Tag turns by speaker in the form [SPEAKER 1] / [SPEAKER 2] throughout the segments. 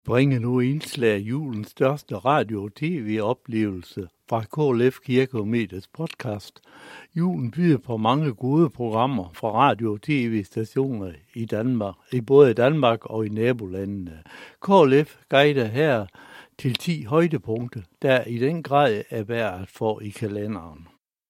[SPEAKER 1] Bringe nu indslag af julens største radio- og tv-oplevelse fra KLF Kirke og Medias podcast. Julen byder på mange gode programmer fra radio- og tv-stationer i Danmark, både i Danmark og i nabolandene. KLF guider her til 10 højdepunkter, der i den grad er værd at få i kalenderen.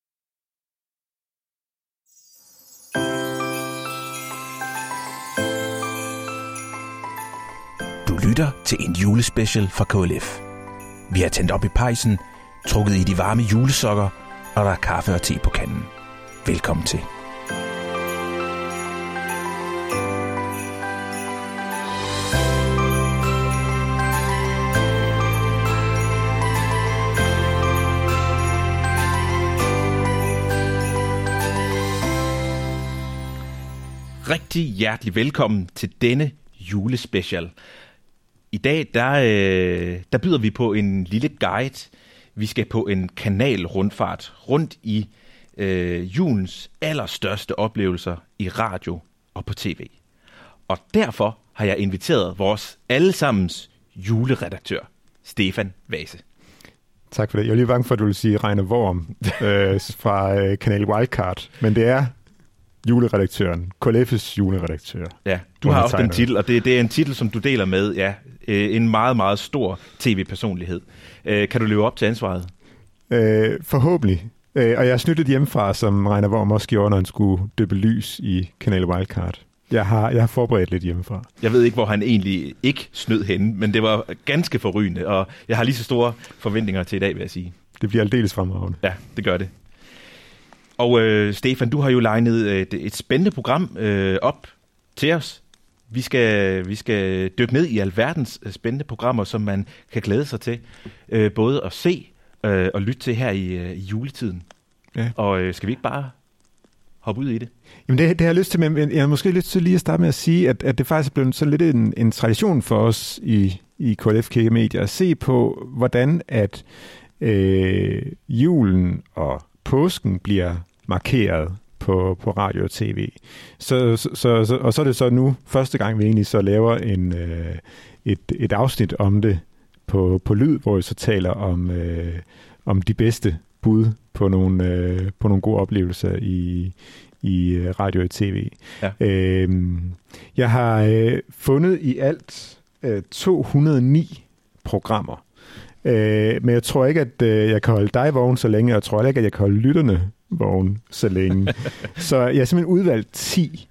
[SPEAKER 2] Du lytter til en julespecial fra KLF. Vi har tændt op i pejsen, trukket i de varme julesokker, og der er kaffe og te på kanden. Velkommen til. Rigtig hjertelig velkommen til denne julespecial. I dag, der byder vi på en lille guide. Vi skal på en kanalrundfart rundt i julens allerstørste oplevelser i radio og på tv. Og derfor har jeg inviteret vores allesammens juleredaktør, Stefan Vase.
[SPEAKER 3] Tak for det. Jeg er lige bange for, at du vil sige Reiner Worm fra kanal Wildcard, men det er juleredaktøren, KLF's juleredaktør.
[SPEAKER 2] Ja, du har også den titel, og det er en titel, som du deler med en meget, meget stor tv-personlighed. Kan du leve op til ansvaret?
[SPEAKER 3] Forhåbentlig. Og jeg har snyttet hjemmefra, som Reiner Worm også gjorde, når han skulle dyppe lys i kanal Wildcard. Jeg har forberedt lidt hjemmefra.
[SPEAKER 2] Jeg ved ikke, hvor han egentlig ikke snød henne, men det var ganske forrygende, og jeg har lige så store forventninger til i dag, vil jeg sige.
[SPEAKER 3] Det bliver aldeles fremragende.
[SPEAKER 2] Ja, det gør det. Og Stefan, du har jo legnet et spændende program op til os. Vi skal dykke ned i alverdens spændende programmer, som man kan glæde sig til. Både at se og lytte til her i juletiden. Ja. Og skal vi ikke bare hoppe ud i det?
[SPEAKER 3] Jamen det har jeg lyst til, men jeg har måske lyst til lige at starte med at sige, at det faktisk er blevet så lidt en tradition for os i KLF Kirke Media at se på, hvordan at julen og påsken bliver markeret på radio og tv. Og så er det så nu første gang, vi egentlig så laver et afsnit om det på lyd, hvor vi så taler om de bedste bud på nogle gode oplevelser i radio og tv. Ja. Jeg har fundet i alt 209 programmer. Men jeg tror ikke, at jeg kan holde dig vågen så længe, og jeg tror ikke, at jeg kan holde lytterne vågen så længe. Så jeg har simpelthen udvalgt 10.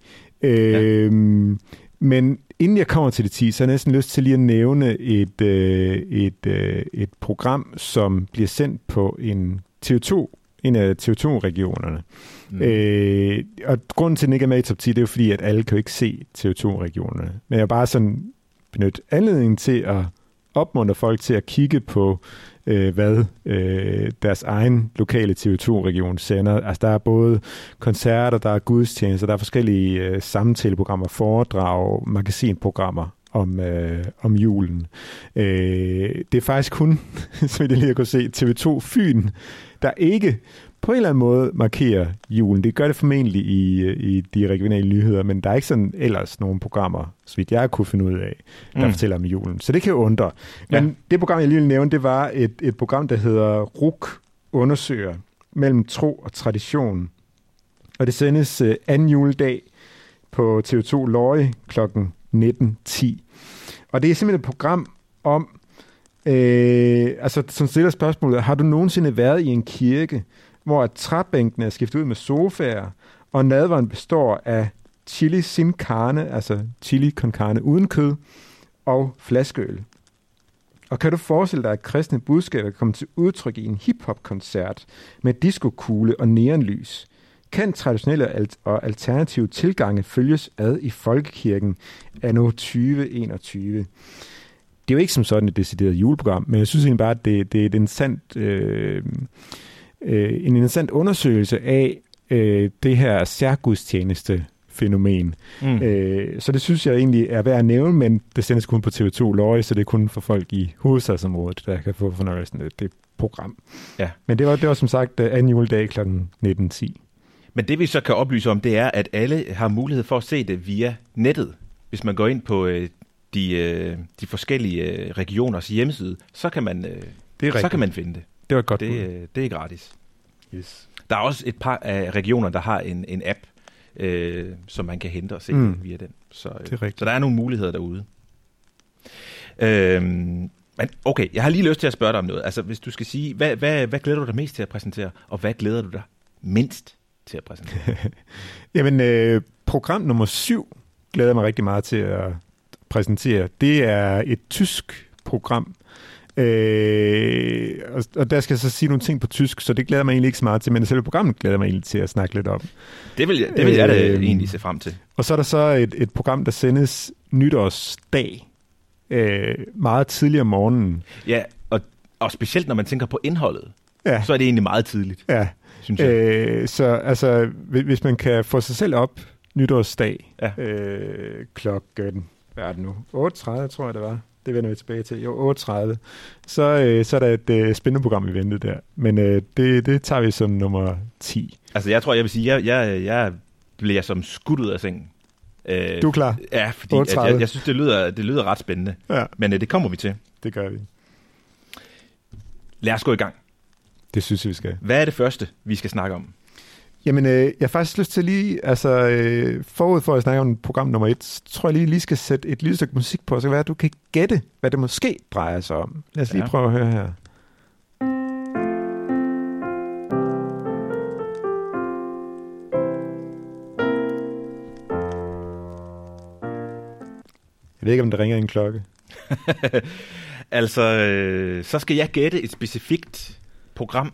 [SPEAKER 3] Men inden jeg kommer til de 10, så har jeg næsten lyst til lige at nævne et program, som bliver sendt på en af TV2-regionerne. Og grunden til, at den ikke er med i top 10, det er jo fordi, at alle kan jo ikke se TV2-regionerne. Men jeg bare sådan benytte anledningen til at opmuntre folk til at kigge på, hvad deres egen lokale TV2-region sender. Altså, der er både koncerter, der er gudstjenester, der er forskellige samtaleprogrammer, foredrag, magasinprogrammer om julen. Det er faktisk kun, som jeg lige kunne se, TV2 Fyn, der ikke på en eller anden måde markerer julen. Det gør det formentlig i de regionale nyheder, men der er ikke sådan ellers nogle programmer, så vidt jeg kunne finde ud af, der fortæller om julen. Så det kan jo undre. Men det program, jeg lige vil nævne, det var et program, der hedder RUK undersøger mellem tro og tradition. Og det sendes anden juledag på TV2 Lorry kl. 19.10. Og det er simpelthen et program om, som stiller spørgsmålet, har du nogensinde været i en kirke, hvor træbænkene er skiftet ud med sofaer, og nadveren består af chili sin carne, altså chili con carne uden kød, og flaskeøl. Og kan du forestille dig, at kristne budskaber kommer til udtryk i en hip-hop-koncert med diskokugle og neonlys? Kan traditionelle og alternative tilgange følges ad i folkekirken anno 2021? Det er jo ikke som sådan et decideret juleprogram, men jeg synes egentlig bare, at det er en interessant undersøgelse af det her særgudstjeneste fænomen. Så det synes jeg egentlig er værd at nævne, men det sendes kun på TV2 Lorry, så det er kun for folk i hovedstadsområdet, der kan få fornøjelsen af det program. Ja. Men det var som sagt anden juledag kl. 19.10.
[SPEAKER 2] Men det vi så kan oplyse om, det er, at alle har mulighed for at se det via nettet. Hvis man går ind på de forskellige regioners hjemmeside, så kan man, så kan man finde det.
[SPEAKER 3] Det var godt.
[SPEAKER 2] Det er gratis.
[SPEAKER 3] Yes.
[SPEAKER 2] Der er også et par af regioner, der har en app, som man kan hente og se via den. Så der er nogle muligheder derude. Men okay, jeg har lige lyst til at spørge dig om noget. Altså, hvis du skal sige, hvad glæder du dig mest til at præsentere, og hvad glæder du dig mindst til at præsentere?
[SPEAKER 3] Jamen, program nummer 7 glæder jeg mig rigtig meget til at præsentere. Det er et tysk program, og der skal jeg så sige nogle ting på tysk, så det glæder mig egentlig ikke så meget til, men selve programmet glæder mig egentlig til at snakke lidt om.
[SPEAKER 2] Det vil jeg da egentlig se frem til.
[SPEAKER 3] Og så er der så et program, der sendes nytårsdag, meget tidligere om morgenen.
[SPEAKER 2] Ja, og specielt når man tænker på indholdet, så er det egentlig meget tidligt, synes jeg.
[SPEAKER 3] Så altså, hvis man kan få sig selv op nytårsdag klokken, hvad er det nu? 8.30, tror jeg det var. Det vender vi tilbage til. Jo, 8.30. Så er der et spændende program i vente der. Men det tager vi som nummer 10.
[SPEAKER 2] Altså, jeg tror, jeg vil sige, jeg bliver som skudt ud af sengen.
[SPEAKER 3] Du er klar?
[SPEAKER 2] Ja, fordi jeg synes, det lyder ret spændende. Ja. Men det kommer vi til.
[SPEAKER 3] Det gør vi.
[SPEAKER 2] Lad os gå i gang.
[SPEAKER 3] Det synes jeg, vi skal.
[SPEAKER 2] Hvad er det første, vi skal snakke om?
[SPEAKER 3] Jamen, jeg har faktisk lyst til lige, forud for at snakke om program nummer 1, tror jeg lige skal sætte et lille stykke musik på, så kan være, at du kan gætte, hvad det måske drejer sig om. Lad os lige prøve at høre her. Jeg ved ikke, om der ringer en klokke.
[SPEAKER 2] Altså, så skal jeg gætte et specifikt program.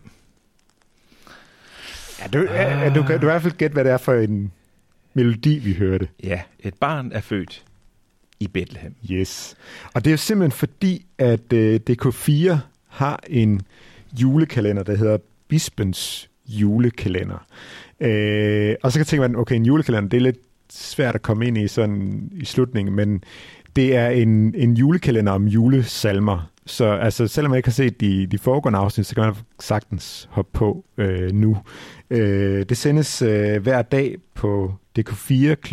[SPEAKER 3] Ja, du kan i hvert fald gætte, hvad det er for en melodi, vi hørte.
[SPEAKER 2] Ja, et barn er født i Bethlehem.
[SPEAKER 3] Yes. Og det er jo simpelthen fordi, at DK4 har en julekalender, der hedder Bispens julekalender. Og så kan jeg tænke mig, okay, en julekalender, det er lidt svært at komme ind i sådan i slutningen, men det er en julekalender om julesalmer. Så altså, selvom jeg ikke har set de foregående afsnit, så kan man sagtens hoppe på nu. Det sendes hver dag på DK4 kl.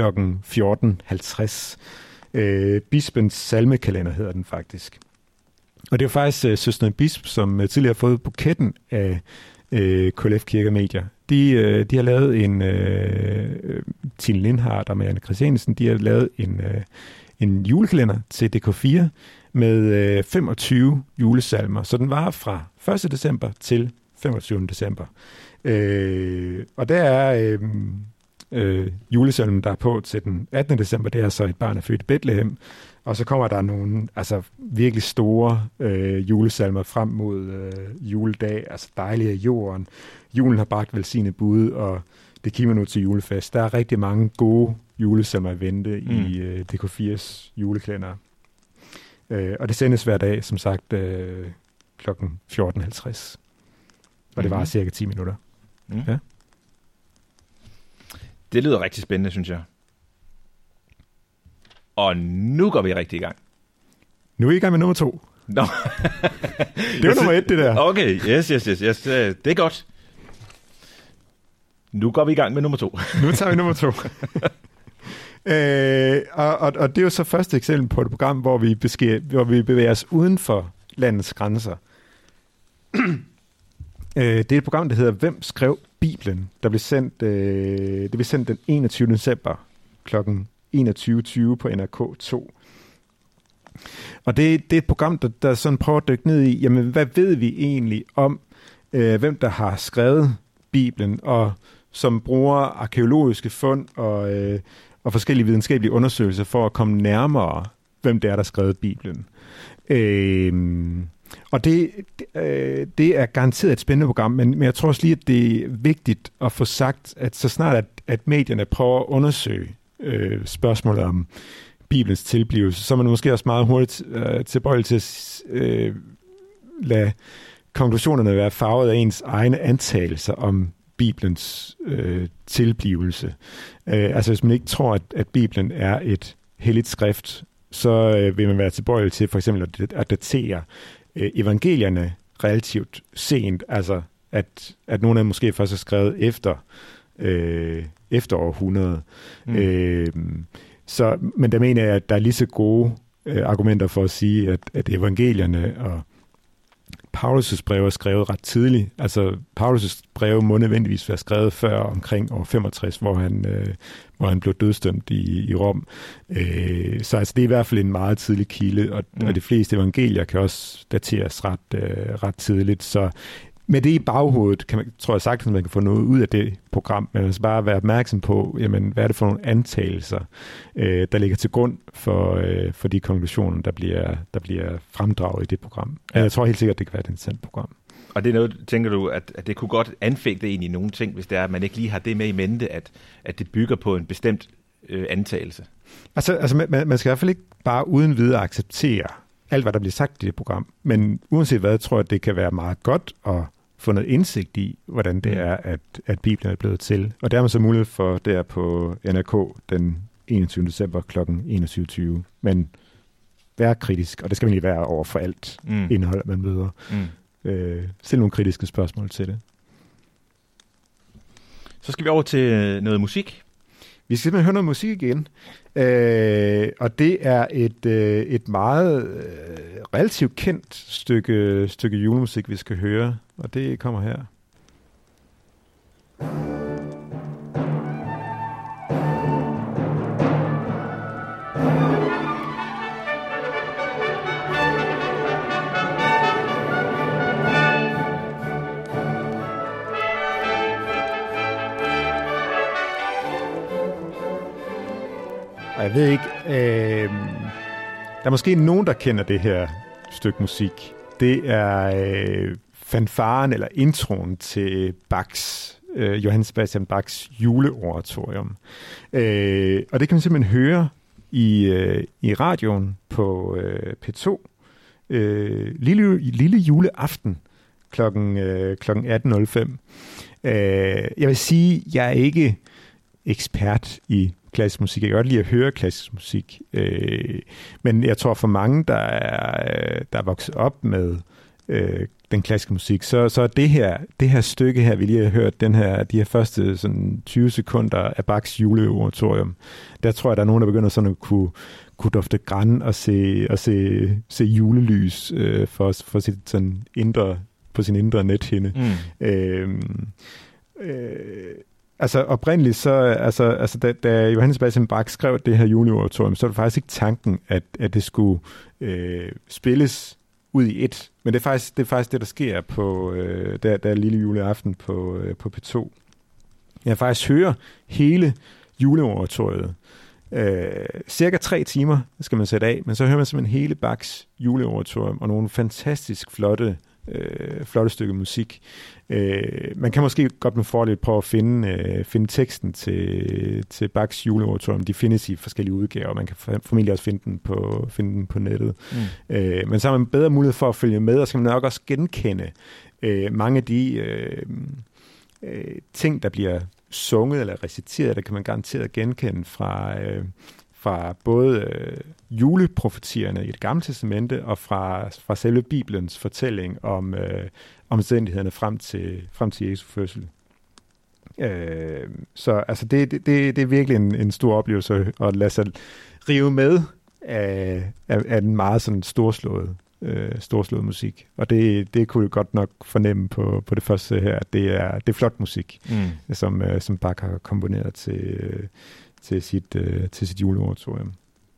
[SPEAKER 3] 14.50. Bispens salmekalender hedder den faktisk. Og det er faktisk søstrene Bisp, som tidligere har fået buketten af KLF Kirke og Medier. De har lavet en Tine Lindhardt og Marianne Christiansen, de har lavet en julekalender til DK4 med 25 julesalmer. Så den var fra 1. december til 25. december. Og der er julesalmen, der er på til den 18. december, det er så et barn er født i Bethlehem. Og så kommer der nogle virkelig store julesalmer frem mod juledag, altså dejlige af jorden. Julen har bragt velsignet bud, og det kimer nu til julefest. Der er rigtig mange gode julesalmer at vente i DK4's julekalender. Og det sendes hver dag, som sagt, klokken 14.50. Og det varer cirka 10 minutter. Ja.
[SPEAKER 2] Det lyder rigtig spændende, synes jeg. Og nu går vi rigtig i gang.
[SPEAKER 3] Nu er vi i gang med nummer 2.
[SPEAKER 2] Nå.
[SPEAKER 3] Det var nummer 1, det der.
[SPEAKER 2] Okay, yes. Det er godt. Nu går vi i gang med nummer 2.
[SPEAKER 3] Nu tager vi nummer 2. Og det er jo så første eksempel på et program, hvor vi bevæger os uden for landets grænser. Det er et program, der hedder Hvem skrev Bibelen? Der blev sendt, det blev sendt den 21. december kl. 21.20 på NRK2. Og det er et program, der sådan prøver at dykke ned i, jamen hvad ved vi egentlig om, hvem der har skrevet Bibelen, og som bruger arkæologiske fund og forskellige videnskabelige undersøgelser for at komme nærmere, hvem det er, der har skrevet Bibelen. Og det er garanteret et spændende program, men jeg tror også lige, at det er vigtigt at få sagt, at så snart at medierne prøver at undersøge spørgsmålet om Bibelens tilblivelse, så er man måske også meget hurtigt tilbøjelig til at lade konklusionerne være farvet af ens egne antagelser om Bibelens tilblivelse. Altså hvis man ikke tror, at Bibelen er et helligt skrift, så vil man være tilbøjelig til for eksempel at datere evangelierne relativt sent, altså at nogle af dem måske først er skrevet efter århundrede. Men der mener jeg, at der er lige så gode argumenter for at sige, at evangelierne og Paulus' breve er skrevet ret tidligt. Altså, Paulus' breve må nødvendigvis være skrevet før omkring år 65, hvor han blev dødsdømt i Rom. Så altså, det er i hvert fald en meget tidlig kilde, og de fleste evangelier kan også dateres ret tidligt. Så med det i baghovedet, tror jeg sagtens, at man kan få noget ud af det program, men altså bare være opmærksom på, jamen, hvad er det for nogle antagelser, der ligger til grund for de konklusioner, der bliver fremdraget i det program. Ja. Jeg tror helt sikkert, det kan være et interessant program.
[SPEAKER 2] Og det er noget, tænker du, at det kunne godt anfægte egentlig nogle ting, hvis det er, at man ikke lige har det med i mente, at det bygger på en bestemt antagelse?
[SPEAKER 3] Altså man skal i hvert fald ikke bare uden videre acceptere alt, hvad der bliver sagt i det program. Men uanset hvad, tror jeg, at det kan være meget godt at få noget indsigt i, hvordan det er, at Bibelen er blevet til. Og der er man så mulighed for der på NRK den 21. december kl. 21.20. Men vær kritisk, og det skal man lige være over for alt indhold, man møder. Stil nogle kritiske spørgsmål til det.
[SPEAKER 2] Så skal vi over til noget musik.
[SPEAKER 3] Vi skal simpelthen høre noget musik igen, og det er et meget relativt kendt stykke julemusik, vi skal høre, og det kommer her. Og jeg ved ikke, der er måske nogen, der kender det her stykke musik. Det er fanfaren eller introen til Johann Sebastian Bachs juleoratorium. Og det kan man simpelthen høre i radioen på P2 lille juleaften klokken 18.05. Jeg vil sige, jeg er ikke ekspert i klassisk musik. Jeg kan godt lide at høre klassisk musik. Men jeg tror for mange, der er vokset op med den klassiske musik, så er det her stykke her, vi lige har hørt, de her første sådan 20 sekunder af Bachs juleoratorium, der tror jeg, der er nogen, der begynder sådan at kunne dufte gran og se julelys for sit sådan på sin indre nethinde. Altså oprindeligt så da Johann Sebastian Bach skrev det her juleoratorium, så var det faktisk ikke tanken, at det skulle spilles ud i et. Men det er faktisk det, der sker på der lille juleaften på P2. Jeg faktisk hører hele juleoratoriet. Cirka 3 timer skal man sætte af, men så hører man simpelthen hele Bachs juleoratorium og nogle fantastisk flotte stykke musik. Man kan måske godt med fordel prøve at finde teksten til Bachs juleoratorium. De findes i forskellige udgaver. Man kan formentlig også finde den på nettet. Men så har man bedre mulighed for at følge med, og så kan man nok også genkende mange af de ting, der bliver sunget eller reciteret, der kan man garanteret genkende fra både juleprofetierne i Det Gamle Testamente og fra selve Bibelens fortælling om omstændighederne frem til Jesu fødsel. Så altså det er virkelig en stor oplevelse at lade sig rive med af en meget sådan storslået musik. Og det kunne jeg godt nok fornemme på det første her, at det er flot musik, som Bach har komponeret til sit juleoratorium.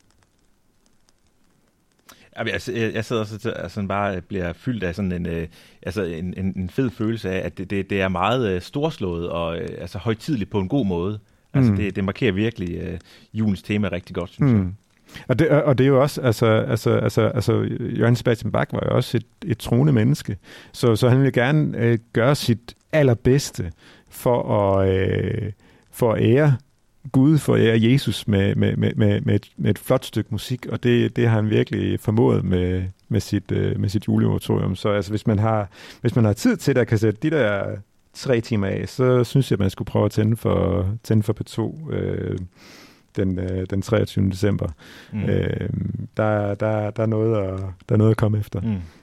[SPEAKER 2] Jeg sidder også bare bliver fyldt af sådan en fed følelse af, at det er meget storslået og højtideligt på en god måde. Altså det markerer virkelig julens tema rigtig godt, synes jeg.
[SPEAKER 3] Og det er jo også, altså Johann Sebastian Bach var jo også et troende menneske, så han ville gerne gøre sit allerbedste for at ære Gud, for at ære Jesus med et flot stykke musik, og det har han virkelig formået med sit juleoratorium. Så altså, hvis man har tid til det, at kan sætte de der 3 timer af, så synes jeg, at man skulle prøve at tænde for P2 den 23. december. Der er noget at komme efter.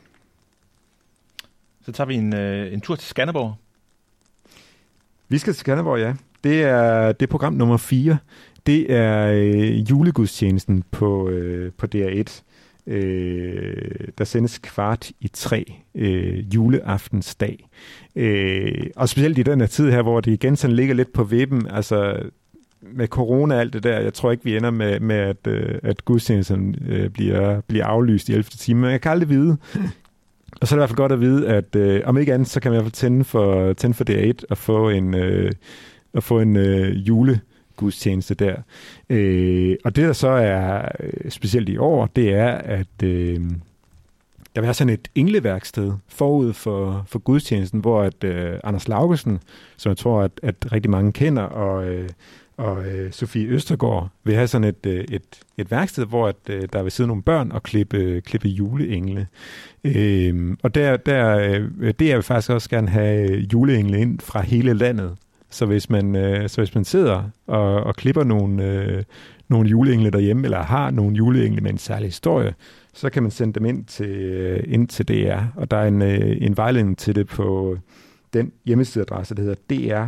[SPEAKER 2] Så tager vi en tur til Skanderborg.
[SPEAKER 3] Vi skal til Skanderborg, ja. Det er program nummer 4. Det er julegudstjenesten på DR1. Der sendes 2:15 juleaftensdag. Og specielt i den her tid her, hvor det igen sådan ligger lidt på vippen, altså med corona og alt det der, jeg tror ikke, vi ender med at gudstjenesten bliver aflyst i 11. time, men jeg kan aldrig vide. Og så er det i hvert fald godt at vide, at om ikke andet, så kan man i hvert fald tænde for DR1 og få en julegudstjeneste der. Og det, der så er specielt i år, det er, at der vil være sådan et engleværksted forud for gudstjenesten, hvor at Anders Laugesen, som jeg tror, at rigtig mange kender, og Sofie Østergaard vil have sådan et værksted, hvor at, der vil sidde nogle børn og klippe juleengle. Og det vil faktisk også gerne have juleengle ind fra hele landet. Så hvis man sidder og klipper nogle juleengle derhjemme, eller har nogle juleengle med en særlig historie, så kan man sende dem ind til DR. Og der er en vejledning til det på den hjemmesideadresse, der hedder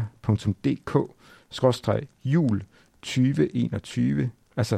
[SPEAKER 3] dr.dk/jul 2021, altså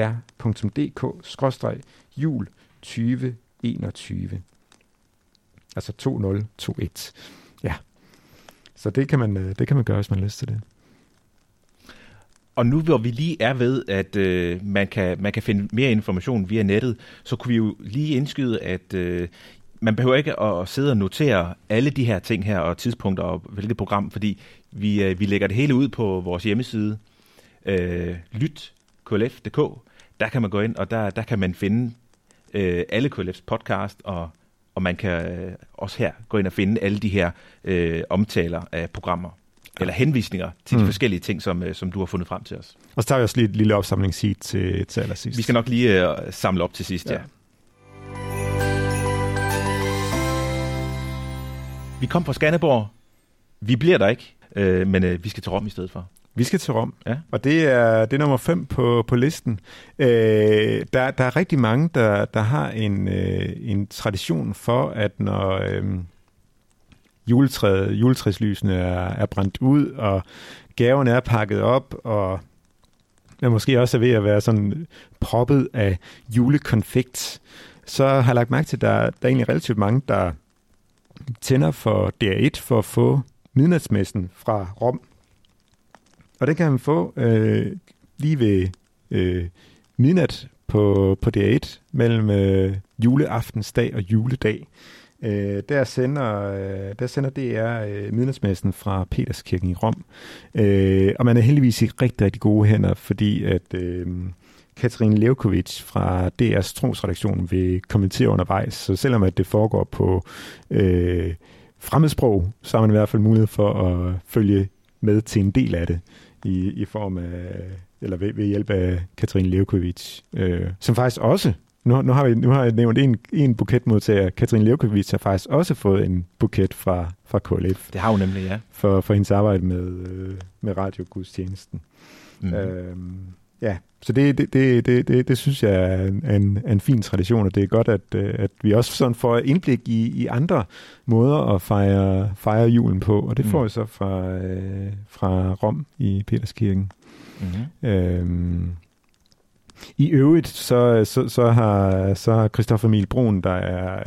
[SPEAKER 3] dr.dk/jul 2021. Altså 2021. Ja. Så det kan man gøre, hvis man har lyst til det.
[SPEAKER 2] Og nu hvor vi lige er ved, at man kan finde mere information via nettet, så kunne vi jo lige indskyde, at man behøver ikke at sidde og notere alle de her ting her og tidspunkter og hvilket program, fordi vi lægger det hele ud på vores hjemmeside, lyt.klf.dk. Der kan man gå ind, og der kan man finde alle KLF's podcast, og man kan også her gå ind og finde alle de her omtaler af programmer, eller henvisninger til de forskellige ting, som du har fundet frem til os.
[SPEAKER 3] Og så tager vi også lige et lille opsamlingssheet til allersidst.
[SPEAKER 2] Vi skal nok lige samle op til sidst, ja. Vi kom fra Skanderborg. Vi bliver der ikke, men vi skal til Rom i stedet for.
[SPEAKER 3] Vi skal til Rom, ja. Og det er nummer 5 på listen. Der er rigtig mange, der har en tradition for, at når juletræslysene er brændt ud, og gaverne er pakket op, og man måske også er ved at være sådan proppet af julekonfekt, så har jeg lagt mærke til, at der er egentlig relativt mange, der tænder for DR1 for at få midnatsmessen fra Rom. Og det kan man få lige ved midnat på DR1 mellem juleaftensdag og juledag. Der sender DR midnatsmessen fra Peterskirken i Rom. Og man er heldigvis i rigtig, rigtig gode hænder, fordi at Katrine Levkovich fra DR's trosredaktion vil kommentere undervejs. Så selvom at det foregår på fremmedsprog, så har man i hvert fald mulighed for at følge med til en del af det i form af, eller ved hjælp af Katrine Levkovich, som faktisk også, nu har jeg nævnt en buketmodtager. Katrine Levkovich har faktisk også fået en buket fra KLF.
[SPEAKER 2] Det har hun nemlig, ja.
[SPEAKER 3] For hendes arbejde med radiogudstjenesten. Ja, så det synes jeg er en fin tradition, og det er godt, at vi også sådan får indblik i andre måder at fejre julen på, og det får vi så fra Rom i Peterskirken. Mm-hmm. I øvrigt så har Christoffer Emil Bruun, der er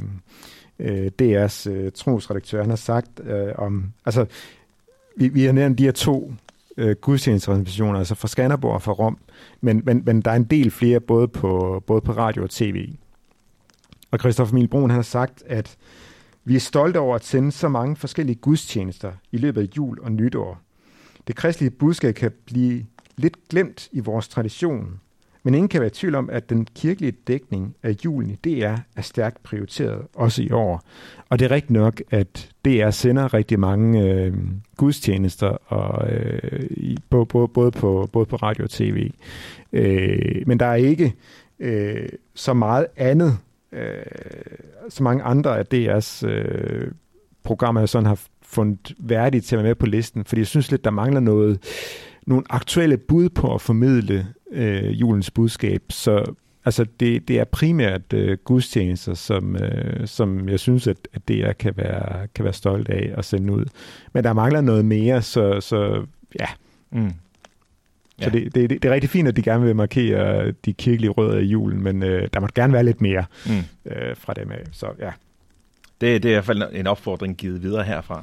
[SPEAKER 3] DR's trosredaktør, han har sagt om, altså vi har nævnt de her 2 gudstjenestetransmissioner, altså fra Skanderborg og fra Rom, men der er en del flere, både på radio og tv. Og Christoffer Emil Bruun, han har sagt, at vi er stolte over at sende så mange forskellige gudstjenester i løbet af jul og nytår. Det kristelige budskab kan blive lidt glemt i vores tradition, men ingen kan være i tvivl om, at den kirkelige dækning af julen i DR er stærkt prioriteret, også i år. Og det er rigtigt nok, at DR sender rigtig mange gudstjenester, og, både på radio og tv. Men der er ikke så meget andet, så mange andre af DR's programmer, jeg sådan har fundet værdigt til at være med på listen, fordi jeg synes lidt, der mangler nogle aktuelle bud på at formidle julens budskab. Så altså det er primært gudstjenester, som jeg synes, at DR kan være stolt af at sende ud. Men der mangler noget mere, så ja. Så det er rigtig fint, at de gerne vil markere de kirkelige rødder i julen, men der må gerne være lidt mere fra dem af. Så ja.
[SPEAKER 2] Det er i hvert fald en opfordring givet videre herfra.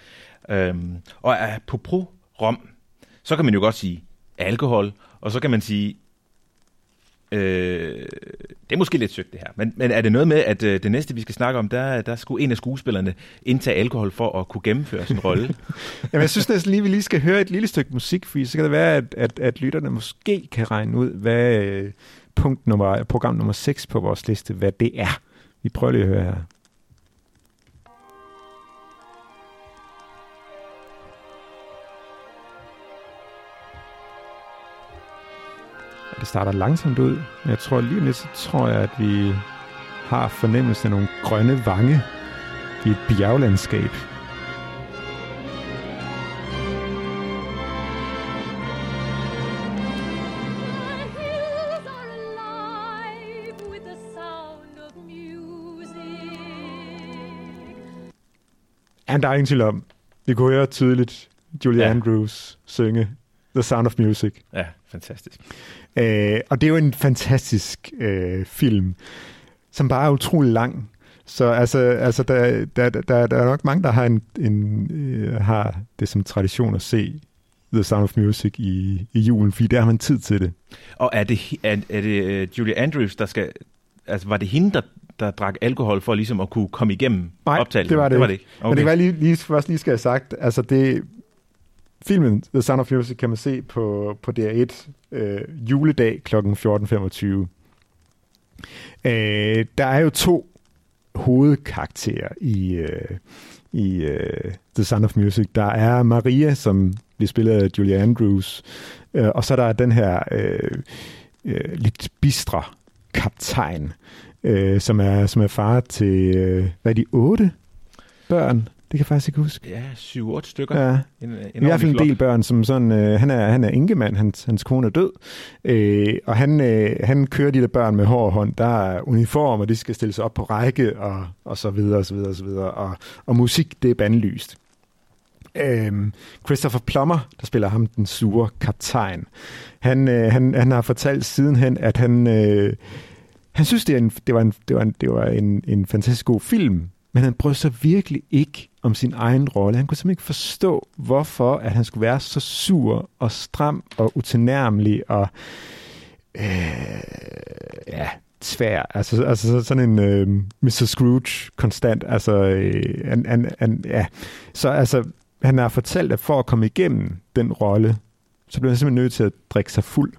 [SPEAKER 2] Og apropos rom, så kan man jo godt sige alkohol, og så kan man sige, det er måske lidt søgt det her, men er det noget med, at det næste, vi skal snakke om, der skulle en af skuespillerne indtage alkohol for at kunne gennemføre sin rolle?
[SPEAKER 3] Jamen, jeg synes næsten lige, vi lige skal høre et lille stykke musik, fordi så kan det være, at lytterne måske kan regne ud, hvad program nummer 6 på vores liste, hvad det er. Vi prøver lige at høre her. Det starter langsomt ud, men jeg tror lige om lidt, så tror jeg, at vi har fornemmelsen af nogle grønne vange i et bjerglandskab. Der er ingen tvivl om, vi kunne høre tydeligt Julie Andrews synge The Sound of Music.
[SPEAKER 2] Ja, fantastisk.
[SPEAKER 3] Og det er jo en fantastisk film, som bare er utrolig lang. Så altså der er nok mange, der har har det som tradition at se The Sound of Music i julen, fordi der har man tid til det.
[SPEAKER 2] Og er det Julie Andrews, der skal... Altså, var det hende, der drak alkohol for ligesom at kunne komme igennem optagelsen?
[SPEAKER 3] Nej, det var det ikke.
[SPEAKER 2] Okay.
[SPEAKER 3] Men det var lige skal jeg have sagt, altså det... Filmen The Sound of Music kan man se på DR1 juledag kl. 14.25. Der er jo 2 hovedkarakterer i The Sound of Music. Der er Maria, som bliver spillet af Julie Andrews, og så der er den her lidt bistre kaptajn, som er far til, hvad er de, 8 børn? Det kan jeg faktisk ikke huske.
[SPEAKER 2] Ja, 7-8 stykker.
[SPEAKER 3] Ja. I hvert fald en del børn, som sådan, han er enkemand, hans kone er død, og han kører de der børn med hård hånd. Der er uniform, og de skal stille sig op på række, og så videre, og så videre, og så videre. Og musik, det er bandlyst. Christopher Plummer, der spiller ham den sure kaptajn, han har fortalt sidenhen, at han synes, det var en fantastisk god film, men han brød sig virkelig ikke om sin egen rolle. Han kunne simpelthen ikke forstå, hvorfor at han skulle være så sur og stram og utilnærmelig og tvær. Altså sådan en Mr. Scrooge konstant. Så altså, han har fortalt, at for at komme igennem den rolle, så blev han simpelthen nødt til at drikke sig fuld.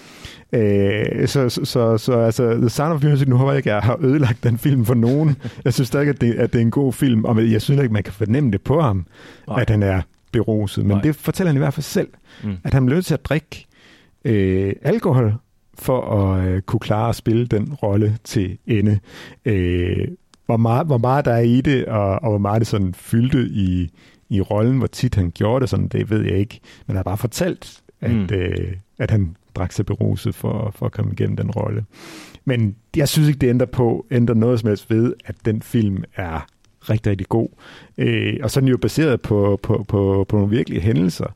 [SPEAKER 3] Så altså, The Sound of Music, nu håber jeg ikke, jeg har ødelagt den film for nogen. Jeg synes stadig, at det er en god film, og jeg synes ikke, man kan fornemme det på ham, at han er beruset. Men det fortæller han i hvert fald selv, at han blev nødt til at drikke alkohol for at kunne klare at spille den rolle til ende. Hvor meget der er i det, og hvor meget det sådan fyldte i rollen, hvor tit han gjorde det, sådan, det ved jeg ikke. Men han har bare fortalt, at han drak sig beruset for at komme igennem den rolle. Men jeg synes ikke, det ændrer noget som helst ved, at den film er rigtig, rigtig god. Og så er den jo baseret på nogle virkelige hændelser.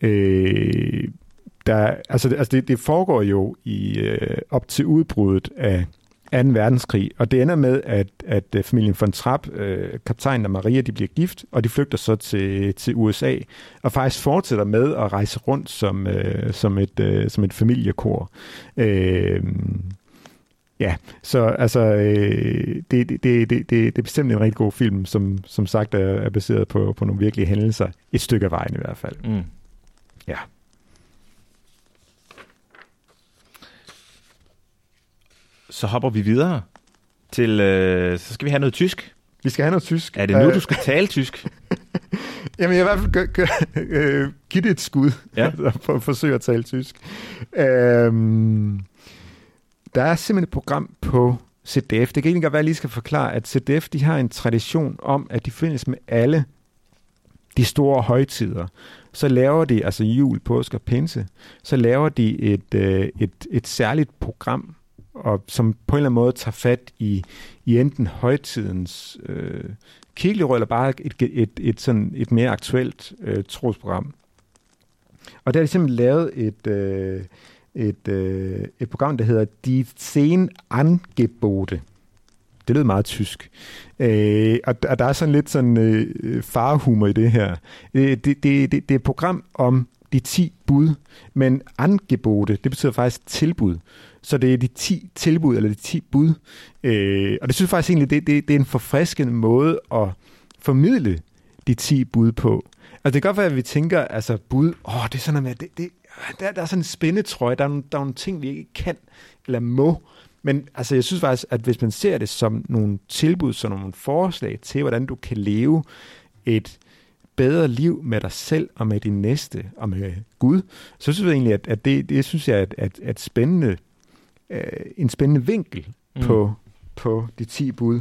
[SPEAKER 3] Det foregår jo op til udbruddet af 2. verdenskrig, og det ender med, at familien von Trapp, kaptajnen og Maria, de bliver gift, og de flygter så til USA, og faktisk fortsætter med at rejse rundt som et familiekor. Så altså, det er bestemt en rigtig god film, som sagt er baseret på nogle virkelige hændelser. Et stykke af vejen i hvert fald. Ja.
[SPEAKER 2] Så hopper vi videre til, så skal vi have noget tysk.
[SPEAKER 3] Vi skal have noget tysk.
[SPEAKER 2] Er det nu, du skal tale tysk?
[SPEAKER 3] Jamen, jeg vil i hvert fald give det et skud, for at forsøge at tale tysk. Der er simpelthen et program på ZDF. Det kan egentlig godt være, at jeg lige skal forklare, at ZDF, de har en tradition om, at de findes med alle de store højtider. Så laver de, altså jul, påske og pinse, så laver de et særligt program, og som på en eller anden måde tager fat i enten højtidens kirkelige eller bare et mere aktuelt trosprogram. Og der har de simpelthen lavet et program, der hedder Die 10 Angebote. Det lyder meget tysk. Og der er sådan lidt sådan farehumor i det her. Det er et program om de 10 bud, men Angebote, det betyder faktisk tilbud. Så det er de 10 tilbud, eller de 10 bud. Og det synes jeg faktisk egentlig, det er en forfriskende måde at formidle de 10 bud på. Altså det kan godt være, at vi tænker, altså bud, det er sådan noget med, der er sådan en spændetrøje, der er nogle ting, vi ikke kan eller må. Men altså, jeg synes faktisk, at hvis man ser det som nogle tilbud, som nogle forslag til, hvordan du kan leve et bedre liv med dig selv og med din næste og med Gud, så synes jeg egentlig, at det synes jeg er spændende, en spændende vinkel på de 10 bud.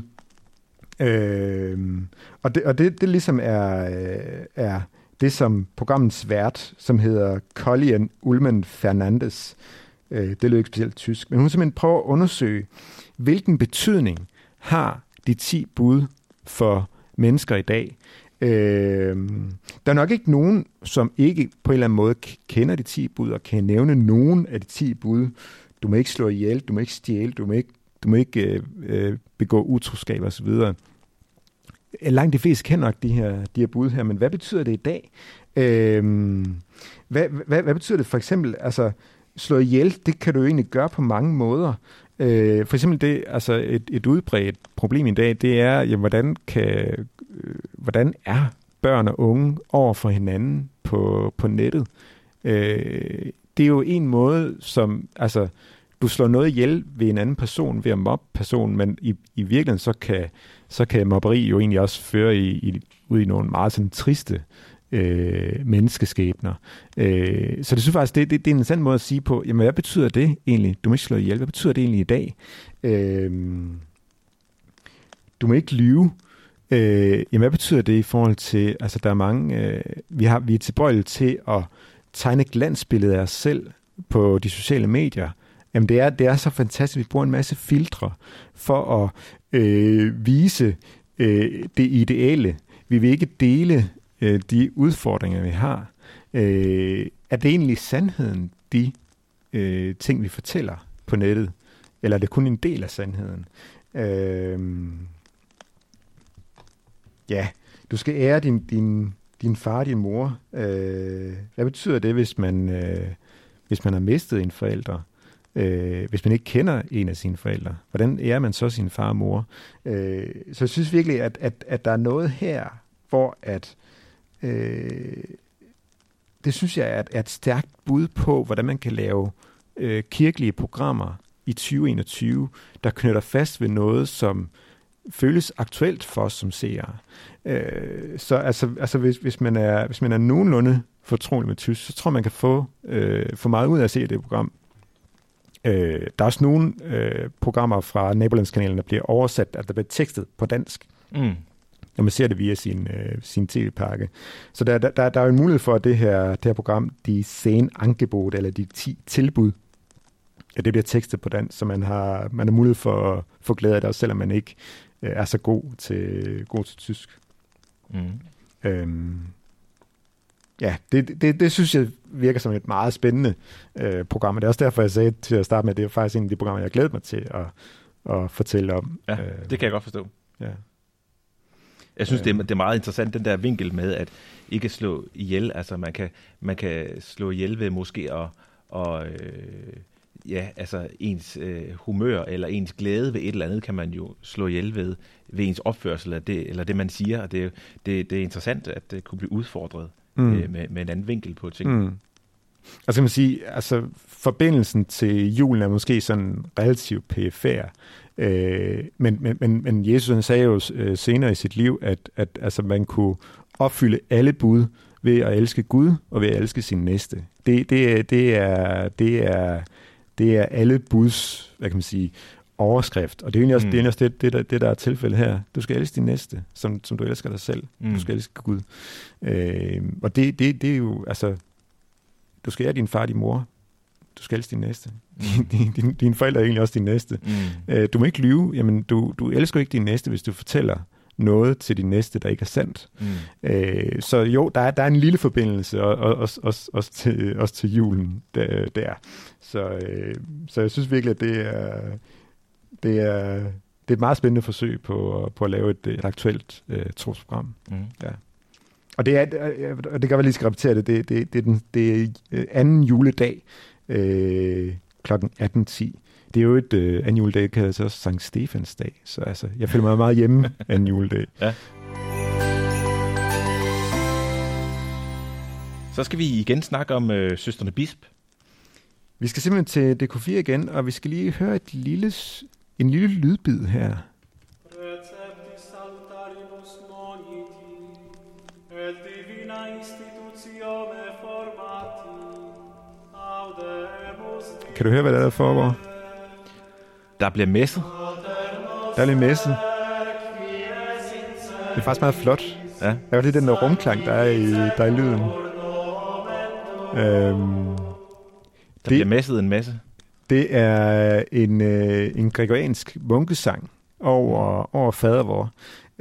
[SPEAKER 3] Og det ligesom er det, som programmets vært, som hedder Colleen Ullmann Fernandes, det lyder ikke specielt tysk, men hun simpelthen prøver at undersøge, hvilken betydning har de 10 bud for mennesker i dag. Der er nok ikke nogen, som ikke på en eller anden måde kender de 10 bud, og kan nævne nogen af de 10 bud. Du må ikke slå ihjel, du må ikke stjæle, du må ikke begå utroskab osv. Langt de fleste kender nok de her bud her, men hvad betyder det i dag? Hvad betyder det for eksempel, altså slå ihjel, det kan du jo egentlig gøre på mange måder. For eksempel det, altså et udbredt problem i dag, det er, jamen, hvordan er børn og unge over for hinanden på nettet? Det er jo en måde, som, altså, du slår noget ihjel ved en anden person, ved at mobbe personen, men i virkeligheden så kan mobberi jo egentlig også føre ud i nogle meget sådan triste menneskeskæbner. Så det synes faktisk, det er en interessant måde at sige på, jamen hvad betyder det egentlig? Du må ikke slå ihjel. Hvad betyder det egentlig i dag? Du må ikke lyve. Jamen hvad betyder det i forhold til, altså der er mange, vi er tilbøjelige til at tegne glansbilleder af os selv på de sociale medier. Jamen det er så fantastisk, vi bruger en masse filtre for at vise det ideelle. Vi vil ikke dele de udfordringer, vi har. Er det egentlig sandheden, de ting, vi fortæller på nettet? Eller er det kun en del af sandheden? Ja, du skal ære din far og din mor. Hvad betyder det, hvis man har mistet en forælder? Hvis man ikke kender en af sine forældre? Hvordan ærer man så sin far og mor? Så jeg synes virkelig, at der er noget her, hvor at det synes jeg er et stærkt bud på, hvordan man kan lave kirkelige programmer i 2021, der knytter fast ved noget, som føles aktuelt for os som seere. Så altså hvis man er nogenlunde fortrolig med tysk, så tror man kan få meget ud af at se det program. Der er også nogle programmer fra Nabolandskanalen, der bliver oversat, at der bliver tekstet på dansk. Når man ser det via sin tv-pakke. Så der er jo en mulighed for, at det her program, de 10 Angebote, eller de 10 tilbud, at det bliver tekstet på dansk, så man har mulighed for at få glæde af det, også selvom man ikke er så god til tysk. Ja, det synes jeg virker som et meget spændende program, og det er også derfor, jeg sagde til at starte med, at det er faktisk en af de programmer, jeg glæder mig til at fortælle om.
[SPEAKER 2] Ja, det kan jeg godt forstå.
[SPEAKER 3] Ja.
[SPEAKER 2] Jeg synes, det er meget interessant, den der vinkel med at ikke slå ihjel. Altså, man kan slå ihjel ved måske altså ens humør eller ens glæde ved et eller andet, kan man jo slå ihjel ved ens opførsel eller det man siger. Og det er interessant, at det kunne blive udfordret med en anden vinkel på ting.
[SPEAKER 3] Altså kan man sige, altså forbindelsen til julen er måske sådan relativt perifær. Men Jesus han sagde jo senere i sit liv, at altså man kunne opfylde alle bud ved at elske Gud og ved at elske sin næste. Det er alle buds, hvad kan man sige, overskrift. Og det er egentlig også det der er tilfældet her. Du skal elske din næste, som du elsker dig selv. Du skal elske Gud. Og det er jo, altså, du skal ære din far og din mor. Du skal elske din næste. Dine forældre er egentlig også din næste. Du må ikke lyve. Jamen, du elsker ikke din næste, hvis du fortæller noget til de næste, der ikke er sandt. Så jo, der er en lille forbindelse også til julen der. Så jeg synes virkelig, at det er et meget spændende forsøg på at lave et aktuelt trosprogram. Ja. Og det kan jeg lige skal repetere det. Det er anden juledag klokken 18:10. Det er jo et anden juledag, det kaldes også Sankt Stefans dag. Så altså, jeg føler mig meget hjemme anden juledag.
[SPEAKER 2] Ja. Så skal vi igen snakke om Søstrene Bisp.
[SPEAKER 3] Vi skal simpelthen til DK4 igen, og vi skal lige høre en lille lydbid her. Kan du høre, hvad der foregår?
[SPEAKER 2] Der bliver messet.
[SPEAKER 3] Der er lidt messet. Det er faktisk meget flot.
[SPEAKER 2] Ja.
[SPEAKER 3] Jeg kan lide den der rumklang, der er i lyden.
[SPEAKER 2] Der bliver messet en masse.
[SPEAKER 3] Det er en gregoriansk munkesang over fadervor.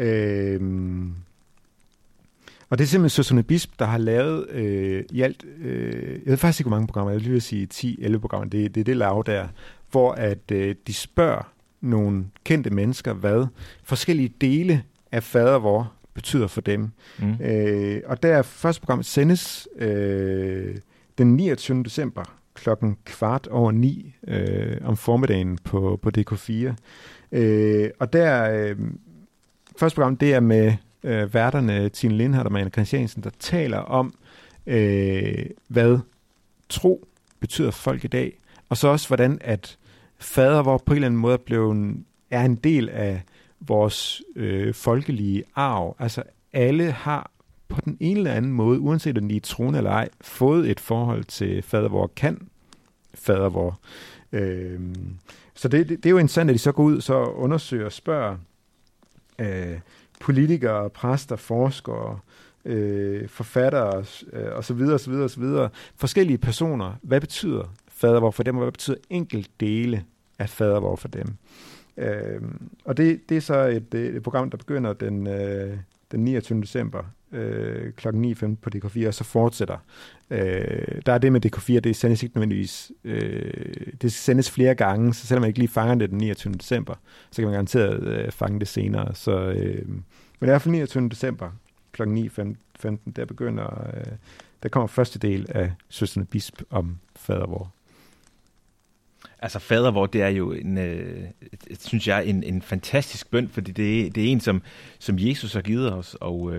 [SPEAKER 3] Og det er simpelthen Søstrene Bisp, der har lavet i alt, jeg ved faktisk ikke, hvor mange programmer, jeg vil sige 10-11 programmer, det er det lav der, hvor at de spørger nogle kendte mennesker, hvad forskellige dele af fadervor betyder for dem. Og der første program sendes den 29. december klokken 8:15 om formiddagen på DK4. Og der første program, det er med værterne Tine Lindhardt og Marianne Christiansen, der taler om, hvad tro betyder for folk i dag, og så også, hvordan at fadervor på en eller anden måde er en del af vores folkelige arv. Altså alle har på den ene eller anden måde, uanset om de er troende eller ej, fået et forhold til fadervor, kan fadervor. Så det er jo interessant, at de så går ud og undersøger og spørger politikere, præster, forskere, forfattere og så videre. Forskellige personer. Hvad betyder fadervor for dem, og hvad betyder enkelt dele af fadervor for dem? Og det er så et program, der begynder den 29. december klokken 9:15 på DK4, og så fortsætter. Der er det med DK4, det sendes ikke nødvendigvis, det sendes flere gange, så selvom man ikke lige fanger det den 29. december, så kan man garanteret fange det senere. Så, men det er i hvert fald 29. december klokken 9:15, der kommer første del af Søstrene Bisp om fadervor.
[SPEAKER 2] Altså fadervor, det er jo synes jeg, en fantastisk bøn, fordi det er en, som Jesus har givet os, og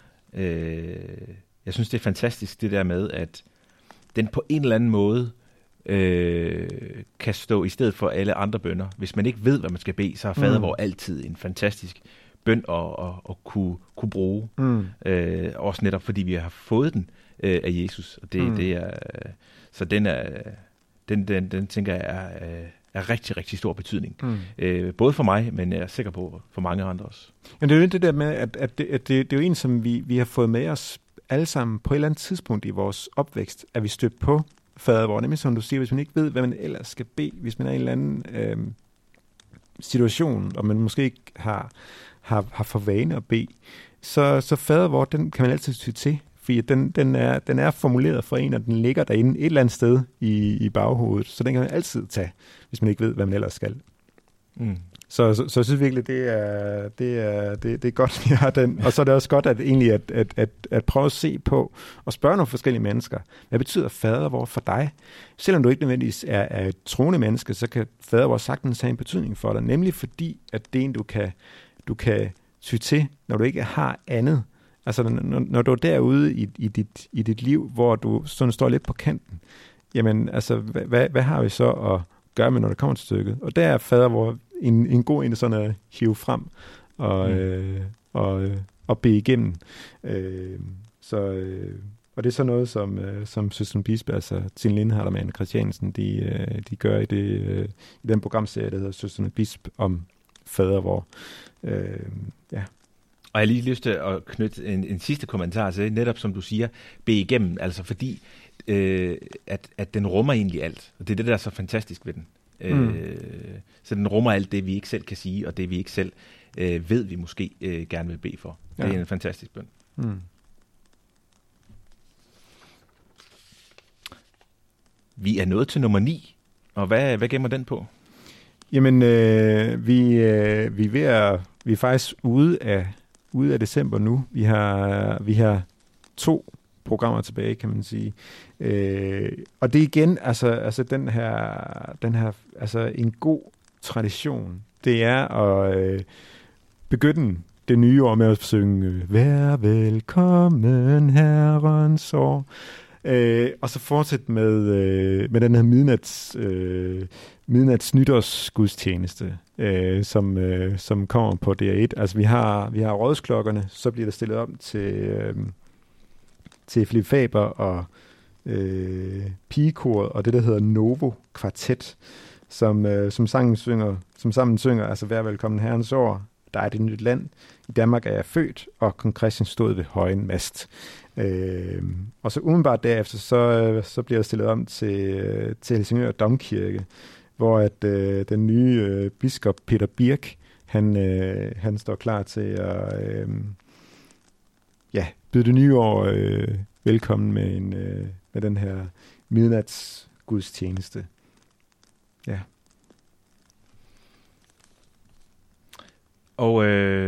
[SPEAKER 2] jeg synes, det er fantastisk det der med, at den på en eller anden måde kan stå i stedet for alle andre bønner. Hvis man ikke ved, hvad man skal bede, så er fadervor altid en fantastisk bøn at kunne bruge. Også netop, fordi vi har fået den af Jesus. Og det er, så den tænker jeg er rigtig, rigtig stor betydning. Både for mig, men jeg er sikker på for mange andre også.
[SPEAKER 3] Men det er jo det der med, at det er jo en, som vi har fået med os alle sammen på et eller andet tidspunkt i vores opvækst, at vi stødt på fadervor. Nemlig som du siger, hvis man ikke ved, hvad man ellers skal bede, hvis man er i en eller anden situation, og man måske ikke har for vane at bede, så fadervor, den kan man altid ty til. Fordi den er formuleret for en, og den ligger derinde et eller andet sted i baghovedet. Så den kan man altid tage, hvis man ikke ved, hvad man ellers skal. Så jeg synes virkelig, det er godt, vi har den. Og så er det også godt at prøve at se på og spørge nogle forskellige mennesker. Hvad betyder fadervor for dig? Selvom du ikke nødvendigvis er et troende menneske, så kan fadervor sagtens have en betydning for dig. Nemlig fordi, at det er en, du kan ty til, når du ikke har andet. Altså, når du er derude i dit liv, hvor du sådan står lidt på kanten, jamen, altså, hvad har vi så at gøre med, når det kommer til stykket? Og der er fadervor en god en, sådan at hive frem og bede igennem. Og det er så noget, som Søstrene Bisp, altså Tine Lindhardt og Marianne Christiansen, de gør i den programserie, der hedder Søstrene Bisp om fadervor. Ja.
[SPEAKER 2] Og jeg har lige lyst til at knytte en sidste kommentar til, netop som du siger, bede igennem, altså fordi, at den rummer egentlig alt. Og det er det, der er så fantastisk ved den. Så den rummer alt det, vi ikke selv kan sige, og det, vi ikke selv ved vi måske gerne vil bede for. Det er en fantastisk bøn.
[SPEAKER 3] Mm.
[SPEAKER 2] Vi er nået til nummer 9, og hvad gemmer den på?
[SPEAKER 3] Jamen, vi er faktisk ude af december nu. Vi har 2 programmer tilbage, kan man sige. Og det er igen, altså den her altså en god tradition. Det er at begynde det nye år med at synge "Vær velkommen Herrens år", og så fortsætte med den her midnats nytårsgudstjeneste, som kommer på DR1. Altså vi har rådsklokkerne, så bliver der stillet om til Philip Faber og pigekoret og det, der hedder Novo Kvartet, som sammen synger, altså "Vær velkommen Herrens år, der er det nyt land, i Danmark er jeg født, og kong Christian stod ved højen mast". Og så umiddelbart derefter, så bliver der stillet om til Helsingør Domkirke, hvor at den nye biskop Peter Birk, han står klar til at byde det nye år velkommen med den her midnatsgudstjeneste. Ja.
[SPEAKER 2] Og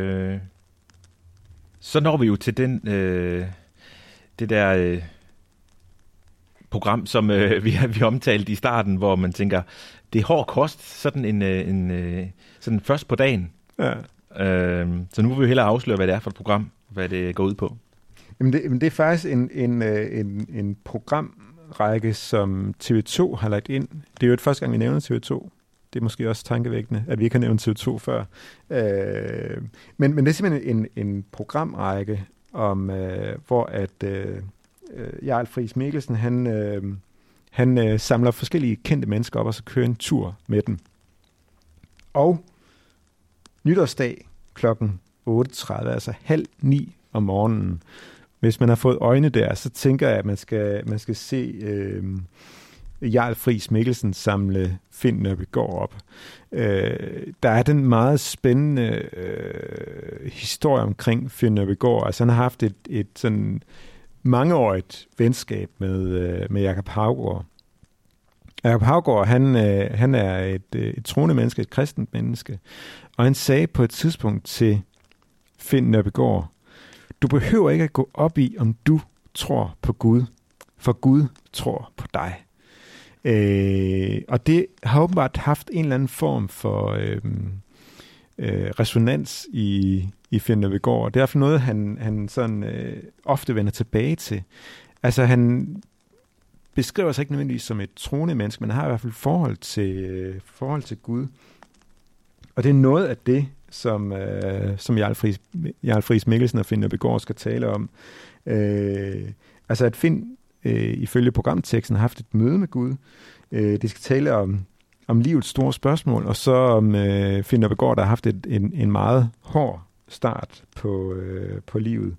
[SPEAKER 2] så når vi jo til det der program, som vi omtalte i starten, hvor man tænker, det er hård kost, sådan først på dagen.
[SPEAKER 3] Ja.
[SPEAKER 2] Så nu vil vi hellere afsløre, hvad det er for et program, hvad det går ud på.
[SPEAKER 3] Jamen det er faktisk en programrække, som TV2 har lagt ind. Det er jo første gang, vi nævner TV2. Det er måske også tankevækkende, at vi ikke har nævnt TV2 før. Men det er simpelthen en programrække, hvor at Jarl Friis Mikkelsen, han samler forskellige kendte mennesker op, og så kører en tur med dem. Og nytårsdag klokken 8:30, altså 8:30 om morgenen. Hvis man har fået øjne der, så tænker jeg, at man skal se Jarl Friis Mikkelsen samle Finn Nørbegaard op. Der er den meget spændende historie omkring Finn Nørbegaard. Altså han har haft et sådan mangeårigt venskab med Jakob Haugaard. Jakob Haugaard, han er et troende menneske, et kristent menneske, og han sagde på et tidspunkt til Finn Nørbegaard: "Du behøver ikke at gå op i, om du tror på Gud, for Gud tror på dig." Og det har åbenbart haft en eller anden form for resonans i Finn Nørbegaard. Det er derfor noget, han sådan ofte vender tilbage til. Altså han beskriver sig ikke nødvendigvis som et troende menneske, men han har i hvert fald forhold til Gud. Og det er noget af det, som Jarl Friis Mikkelsen og Finn Nørbegaard skal tale om. Altså at Finn ifølge programteksten har haft et møde med Gud. De skal tale om livets store spørgsmål, og så om Finn Nørbegaard, der har haft en meget hård start på livet.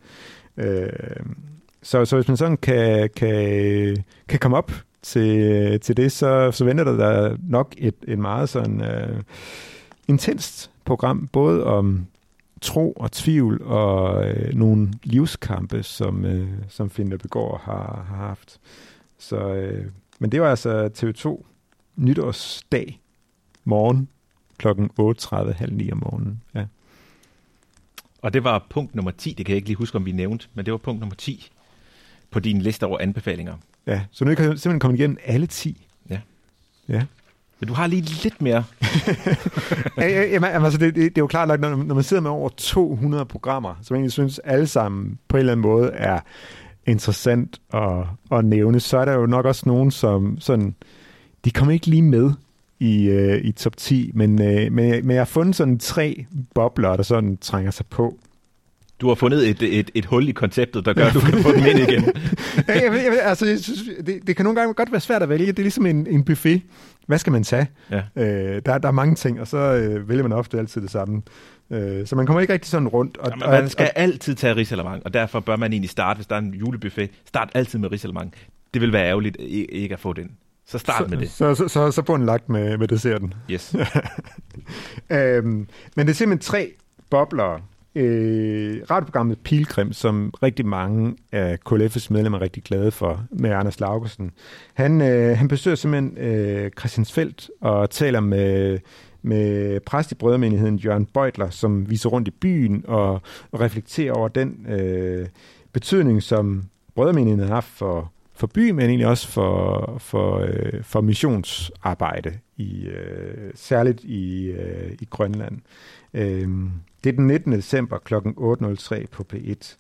[SPEAKER 3] Så hvis man sådan kan komme op til det, så venter der nok et meget sådan intenst program, både om tro og tvivl og nogle livskampe, som Finn Nørbegaard har haft. Så, men det var altså TV2 nytårsdag morgen klokken 8:30, 8:30 om morgenen. Ja.
[SPEAKER 2] Og det var punkt nummer 10, det kan jeg ikke lige huske, om vi nævnte, men det var punkt nummer 10 på din liste over anbefalinger.
[SPEAKER 3] Ja, så nu kan jeg simpelthen komme igennem alle 10.
[SPEAKER 2] Ja.
[SPEAKER 3] Ja.
[SPEAKER 2] Men du har lige lidt mere.
[SPEAKER 3] Jamen, altså det er jo klart, når man sidder med over 200 programmer, som jeg egentlig synes alle sammen på en eller anden måde er interessant at nævne, så er der jo nok også nogen, som sådan, de kommer ikke lige med i top 10, men jeg har fundet sådan 3 bobler, der sådan trænger sig på.
[SPEAKER 2] Du har fundet et hul i konceptet, der gør, at du kan få den ind igen.
[SPEAKER 3] Altså, jeg synes, det kan nogle gange godt være svært at vælge. Det er ligesom en buffet. Hvad skal man tage? Ja. Der er mange ting, og så vælger man ofte altid det samme. Så man kommer ikke rigtig sådan rundt.
[SPEAKER 2] Man skal altid tage risalamande, og derfor bør man egentlig starte, hvis der er en julebuffet, start altid med risalamande. Det vil være ærgerligt ikke at få den. Så start med det. Så bunden lagt med desserten. Yes.
[SPEAKER 3] Men det er simpelthen 3 bobler. Radioprogrammet Pilgrim, som rigtig mange af KLF's medlemmer er rigtig glade for, med Anders Laugesen. Han besøger simpelthen Christiansfeld og taler med præst i brødremenigheden Jørgen Beutler, som viser rundt i byen og reflekterer over den betydning, som brødremenigheden har haft for byen, men egentlig også for missionsarbejde, særligt i Grønland. Det er den 19. december kl. 8.03 på P1.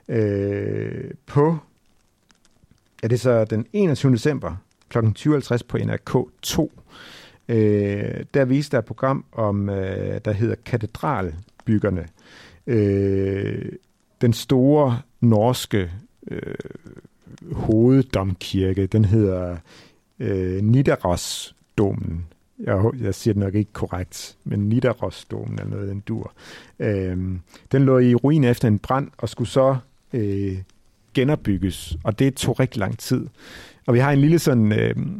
[SPEAKER 3] Det er så den 21. december kl. 20.50 på NRK2. Der viste der et program om, der hedder Katedralbyggerne. Den store norske hoveddomkirke, den hedder Nidarosdomen. Jeg siger det nok ikke korrekt, men Nidarosdomen eller noget, den dur. Den lå i ruin efter en brand og skulle så genopbygges, og det tog rigtig lang tid. Og vi har en lille sådan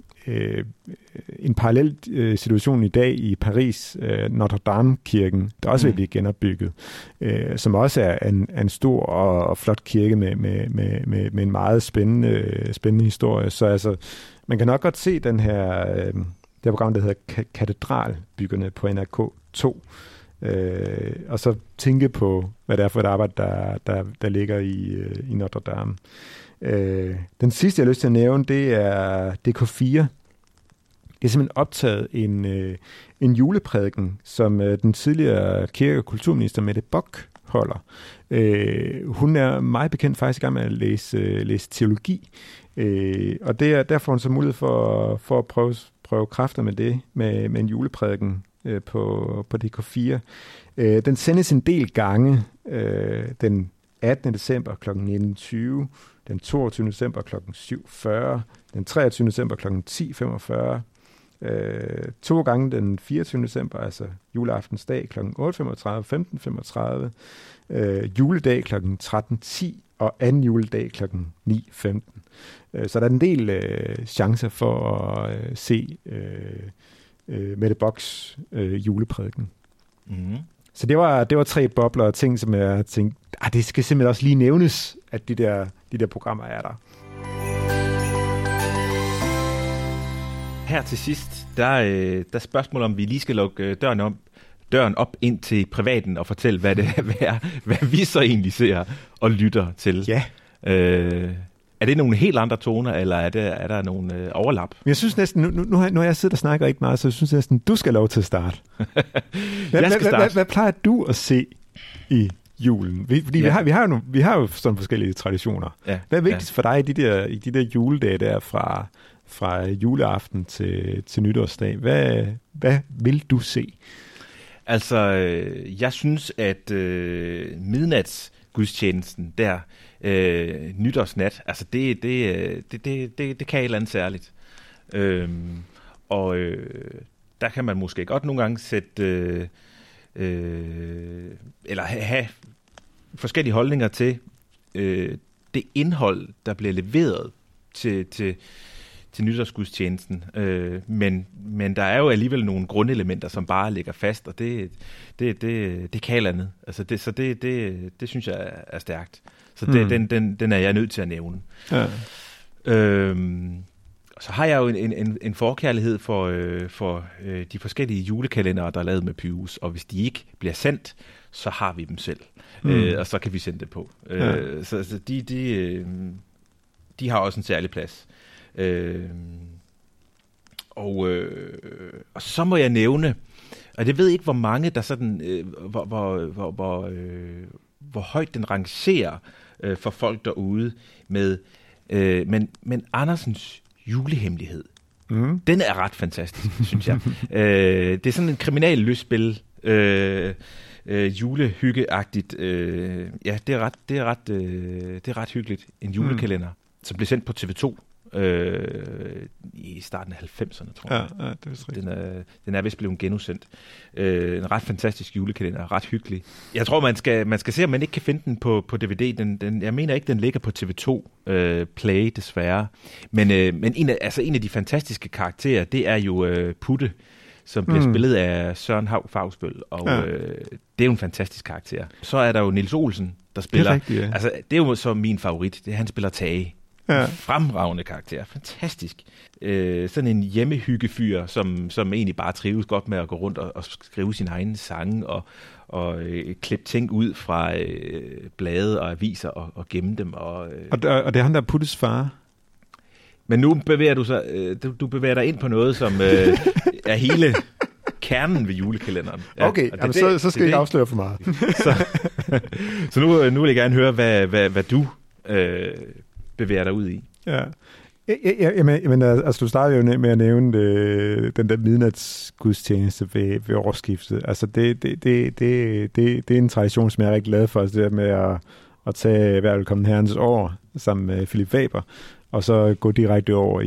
[SPEAKER 3] en parallel situation i dag i Paris, Notre Dame-kirken, der også vil blive genopbygget, som også er en stor og flot kirke med en meget spændende historie. Så altså, man kan nok godt se den her det program, der hedder Katedralbyggerne på NRK2, og så tænke på, hvad det er for et arbejde, der ligger i Notre Dame. Den sidste, jeg har lyst til at nævne, det er DK4. Det er simpelthen optaget en juleprædiken, som den tidligere kirke- og kulturminister Mette Bock holder. Hun er meget bekendt faktisk i gang med at læse teologi, og der får hun så mulighed for at prøve kræfter med det, med en juleprædiken på DK4. Den sendes en del gange, den 18. december kl. 19.20, den 22. december kl. 7.40, den 23. december kl. 10.45, 2 gange den 24. december, altså juleaftensdag kl. 8.35, 15.35, juledag kl. 13.10 og anden juledag kl. 9.15. Så der er en del chancer for at se Mette Bocks juleprædiken. Mm-hmm. Så det var 3 bobler og ting, som jeg tænkte, det skal simpelthen også lige nævnes, at de der programmer er der.
[SPEAKER 2] Her til sidst, der er spørgsmål om, vi lige skal lukke døren op ind til privaten og fortælle, hvad vi så egentlig ser og lytter til.
[SPEAKER 3] Ja.
[SPEAKER 2] Er det nogle helt andre toner, eller er der nogle overlap?
[SPEAKER 3] Jeg synes næsten, nu har jeg siddet og snakket rigtig meget, så jeg synes næsten, du skal lov til at starte. Hvad plejer du at se i julen? Fordi vi har jo sådan forskellige traditioner. Ja. Hvad er vigtigst for dig i de der juledage der fra juleaften til nytårsdag? Hvad vil du se?
[SPEAKER 2] Altså, jeg synes, at midnatsgudstjenesten der, nytårsnat, altså det kan et eller andet særligt. Der kan man måske godt nogle gange sætte eller have forskellige holdninger til det indhold, der bliver leveret til nytårsgudstjenesten. Men der er jo alligevel nogle grundelementer, som bare ligger fast, og det kan et andet. Altså det synes jeg er stærkt. Så den er jeg nødt til at nævne. Ja. Så har jeg jo en forkærlighed for de forskellige julekalendere, der er lavet med Pyrus, og hvis de ikke bliver sendt, så har vi dem selv, og så kan vi sende det på. Ja. Så de har også en særlig plads. Og så må jeg nævne, og det ved ikke, hvor mange der sådan, hvor højt den rangerer for folk derude med, men Andersens julehemmelighed, den er ret fantastisk, synes jeg. Det er sådan en kriminallystspil, julehyggeagtigt. Ja, det er ret hyggeligt. En julekalender, som blev sendt på TV2 i starten af 90'erne, tror jeg. Ja, det er rigtigt. Den er vist blevet genudsendt. En ret fantastisk julekalender, ret hyggelig. Jeg tror, man skal se, om man ikke kan finde den på DVD. Jeg mener ikke, den ligger på TV2 Play, desværre. Men en af de fantastiske karakterer, det er jo Putte, som bliver spillet af Søren Hauch Fausbøll, og det er jo en fantastisk karakter. Så er der jo Niels Olsen, der spiller. Det er rigtigt, ja. Altså, det er jo så min favorit. Han spiller Tage. Ja. Fremragende karakter. Fantastisk. Sådan en hjemmehyggefyr, som egentlig bare trives godt med at gå rundt og skrive sine egne sange og klippe ting ud fra blade og aviser og gemme dem. Og
[SPEAKER 3] det er han, der er Puttes far.
[SPEAKER 2] Men nu bevæger du bevæger dig ind på noget, som er hele kernen ved julekalenderen.
[SPEAKER 3] Ja, okay, så skal jeg ikke afsløre for meget.
[SPEAKER 2] så nu vil jeg gerne høre, hvad du bevæger dig ud i. Ja.
[SPEAKER 3] Jamen, altså, du startede jo med at nævne den der midnatsgudstjeneste ved årsskiftet. Altså, det er en tradition, som jeg er rigtig glad for, altså det der med at tage hver velkommen herrens år sammen med Philip Faber, og så gå direkte over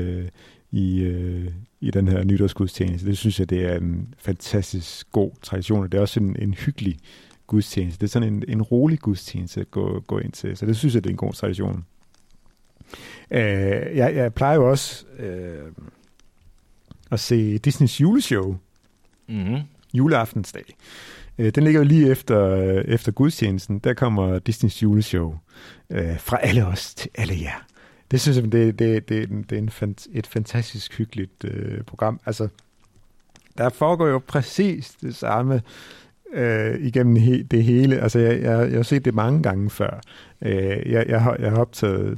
[SPEAKER 3] i den her nytårsgudstjeneste. Det synes jeg, det er en fantastisk god tradition, og det er også en hyggelig gudstjeneste. Det er sådan en rolig gudstjeneste at gå ind til, så det synes jeg, det er en god tradition. Jeg plejer jo også at se Disneys juleshow, juleaftensdag. Den ligger jo lige efter gudstjenesten. Der kommer Disneys juleshow fra alle os til alle jer. Det synes jeg, det er et fantastisk hyggeligt program. Altså, der foregår jo præcis det samme igennem det hele. Altså, jeg har set det mange gange før. Jeg har optaget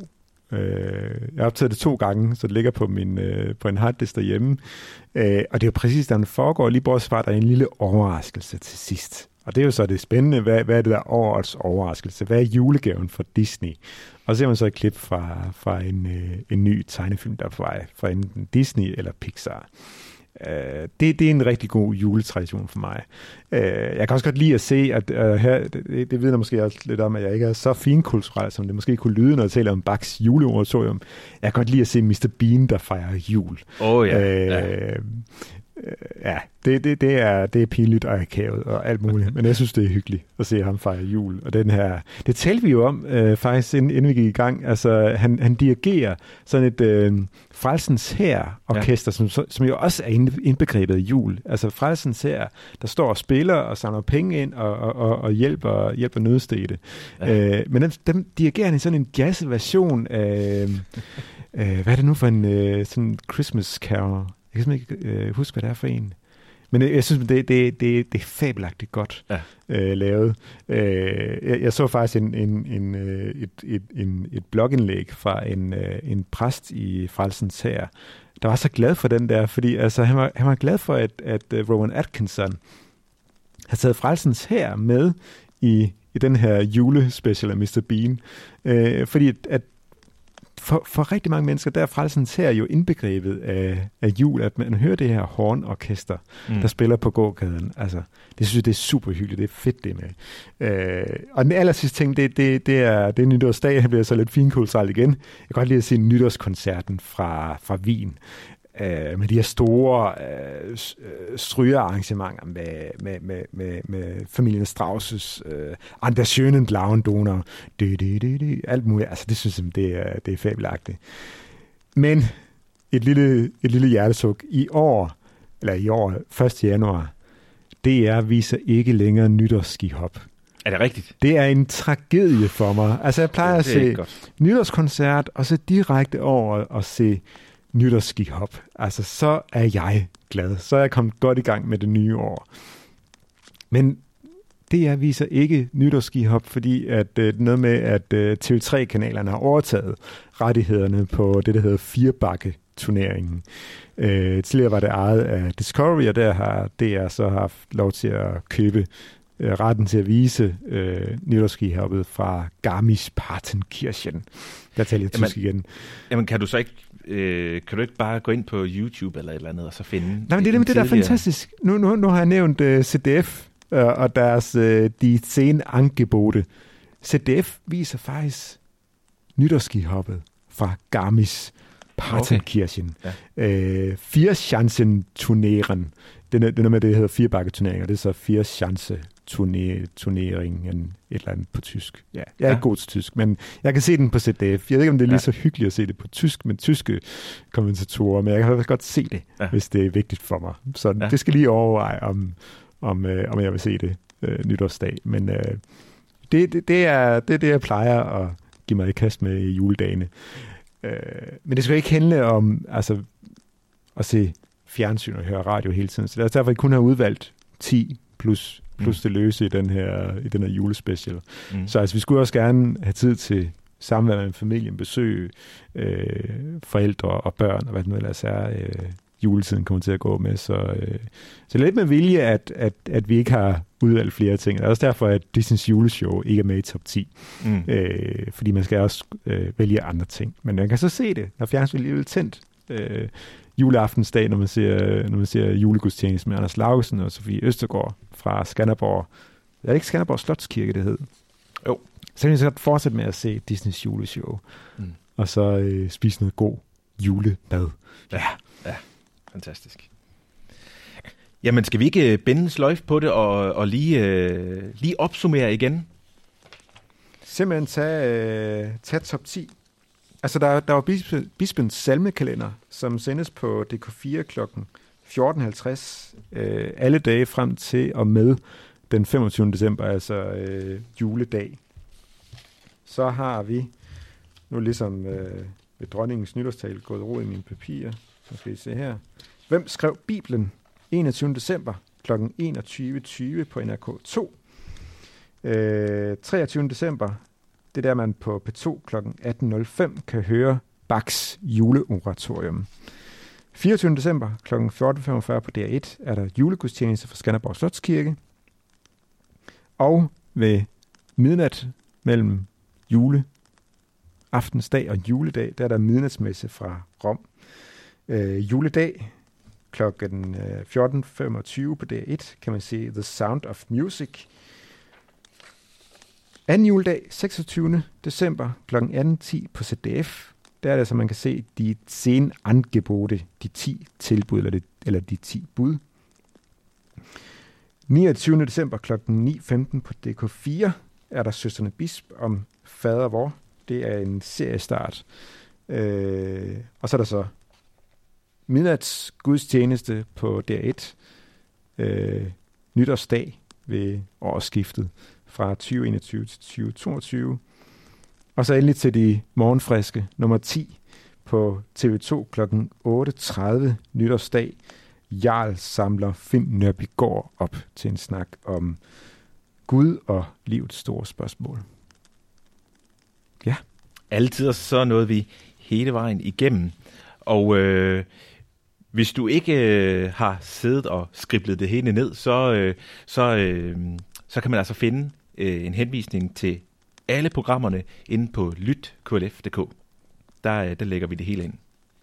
[SPEAKER 3] det 2 gange, så det ligger på en harddisk derhjemme. Og det er jo præcis, der foregår, lige bortset fra, der er en lille overraskelse til sidst. Og det er jo så det spændende, hvad er det der årets overraskelse? Hvad er julegaven fra Disney? Og så ser man så et klip fra en ny tegnefilm, der er på vej, fra enten Disney eller Pixar. Det er en rigtig god juletradition for mig. Jeg kan også godt lide at se, at her, det vidner måske også lidt om, at jeg ikke er så finkulturel, som det måske kunne lyde, når jeg taler om Bachs juleoratorium. Jeg kan godt lide at se Mr. Bean, der fejrer jul. Ja, det er pinligt og akavet og alt muligt, men jeg synes, det er hyggeligt at se ham fejre jul. Og den her, det talte vi jo om faktisk, inden vi gik i gang. Altså, han dirigerer sådan et Frelsens Hær-orkester, som jo også er indbegrebet af jul. Altså, Frelsens Hær, der står og spiller og samler penge ind og hjælper nødstedte. Ja. Men dem dirigerer han i sådan en jazzversion af, hvad er det nu for en sådan Christmas Carol? Jeg kan simpelthen ikke huske, hvad det er for en. Men jeg synes, det er fabelagtigt godt lavet. Jeg så faktisk et blogindlæg fra en præst i Frelsens Hær, der var så glad for den der, fordi altså, han var glad for, at Rowan Atkinson har taget Frelsens Hær med i den her julespecial af Mr. Bean. Fordi at for rigtig mange mennesker, der er Frelsens Hær jo indbegrebet af jul, at man hører det her hornorkester, der spiller på gågaden. Altså, det synes jeg, det er super hyggeligt. Det er fedt, det med. Og den aller sidste ting, det er nytårsdag. Han bliver så lidt finkulturel igen. Jeg kan godt lide at se nytårskoncerten fra Wien. Med de her store strygerarrangementer med familien Strauss' Anders Schönen Blauen Donau, alt muligt. Altså, det synes jeg, det er fabelagtigt. Men et lille hjertesuk. I år, 1. januar, DR viser ikke længere nytårsskihop.
[SPEAKER 2] Er det rigtigt?
[SPEAKER 3] Det er en tragedie for mig. Altså, jeg plejer at se nytårskoncert, og så direkte over og se nytårsskihop. Altså, så er jeg glad. Så er jeg kommet godt i gang med det nye år. Men DR viser ikke nytårsskihop, fordi at noget med, at TV3-kanalerne har overtaget rettighederne på det, der hedder Firbakke-turneringen. Tidligere var det ejet af Discovery, og der har DR så haft lov til at købe retten til at vise nytårsskihoppet fra Garmisch-Partenkirchen. Der taler jeg tysk igen.
[SPEAKER 2] Jamen, kan du så ikke kan du ikke bare gå ind på YouTube eller et eller andet og så finde...
[SPEAKER 3] Nej, men det er det, der er fantastisk. Nu har jeg nævnt CDF og deres de 10 Angebote. CDF viser faktisk nytårsskihoppet fra Garmisch-Partenkirchen. Okay. Vierschanzenturnieren. Det er noget med, det hedder Firbakke-turneringer. Det er så Vierschanze turneringen, et eller andet på tysk. Ja, jeg er ikke god til tysk, men jeg kan se den på ZDF. Jeg ved ikke, om det er lige så hyggeligt at se det på tysk, med tyske kommentatorer, men jeg kan godt se det, hvis det er vigtigt for mig. Så det skal lige overveje, om jeg vil se det nytårsdag. Men det er det, jeg plejer at give mig i kast med i juledagene. Men det skal ikke handle om at se fjernsyn og høre radio hele tiden. Så det er derfor, jeg kun har udvalgt 10 plus det løse i den her julespecial. Så vi skulle også gerne have tid til samvær med familien, besøg forældre og børn, og hvad det nu ellers er, juletiden kommer til at gå med. Så lidt med vilje, at vi ikke har udvalgt flere ting. Det er også derfor, at Disneys juleshow ikke er med i top 10. Fordi man skal også vælge andre ting. Men man kan så se det, når fjernsynet alligevel tændt. Juleaftensdag, når man ser julegudstjeneste med Anders Laugesen og Sofie Østergaard fra Skanderborg. Er det ikke Skanderborg Slotskirke, det hed? Jo. Så kan vi så fortsætte med at se Disneys juleshow. Og så spise noget god julemad.
[SPEAKER 2] Ja, fantastisk. Jamen, skal vi ikke binde sløjf på det og lige opsummere igen?
[SPEAKER 3] Simpelthen tage top 10. Altså, der var Bispens salmekalender, som sendes på DK4 kl. 14.50 alle dage frem til og med den 25. december, altså juledag. Så har vi nu ligesom ved dronningens nytårstale gået ro i mine papirer. Så skal I se her. Hvem skrev Bibelen 21. december kl. 21.20 på NRK2? 23. december, det der man på P2 kl. 18.05 kan høre Bachs juleoratorium. 24. december kl. 14.45 på DR1 er der julegudstjeneste fra Skanderborg Slotskirke. Og ved midnat mellem juleaftensdag og juledag, der er der midnatsmesse fra Rom. Juledag kl. 14.25 på DR1 kan man se The Sound of Music. Anden juledag, 26. december kl. 18.10 på ZDF. Der er det, så man kan se de 10 Angebote, de 10 tilbud, eller de 10 bud. 29. december kl. 9.15 på DK4 er der Søstrene Bisp om Fader vor. Det er en seriestart. Og så er der så midnats gudstjeneste på DR1. Nytårsdag ved årsskiftet fra 2021 til 2022. Og så endelig til de morgenfriske nummer 10 på TV2 kl. 8.30 nytårsdag. Jarl samler Finn Nørbygaard op til en snak om Gud og livets store spørgsmål. Ja.
[SPEAKER 2] Altid så nåede vi hele vejen igennem. Og hvis du ikke har siddet og skriblet det hele ned, så kan man altså finde en henvisning til alle programmerne inde på lytklf.dk. Der lægger vi det hele ind.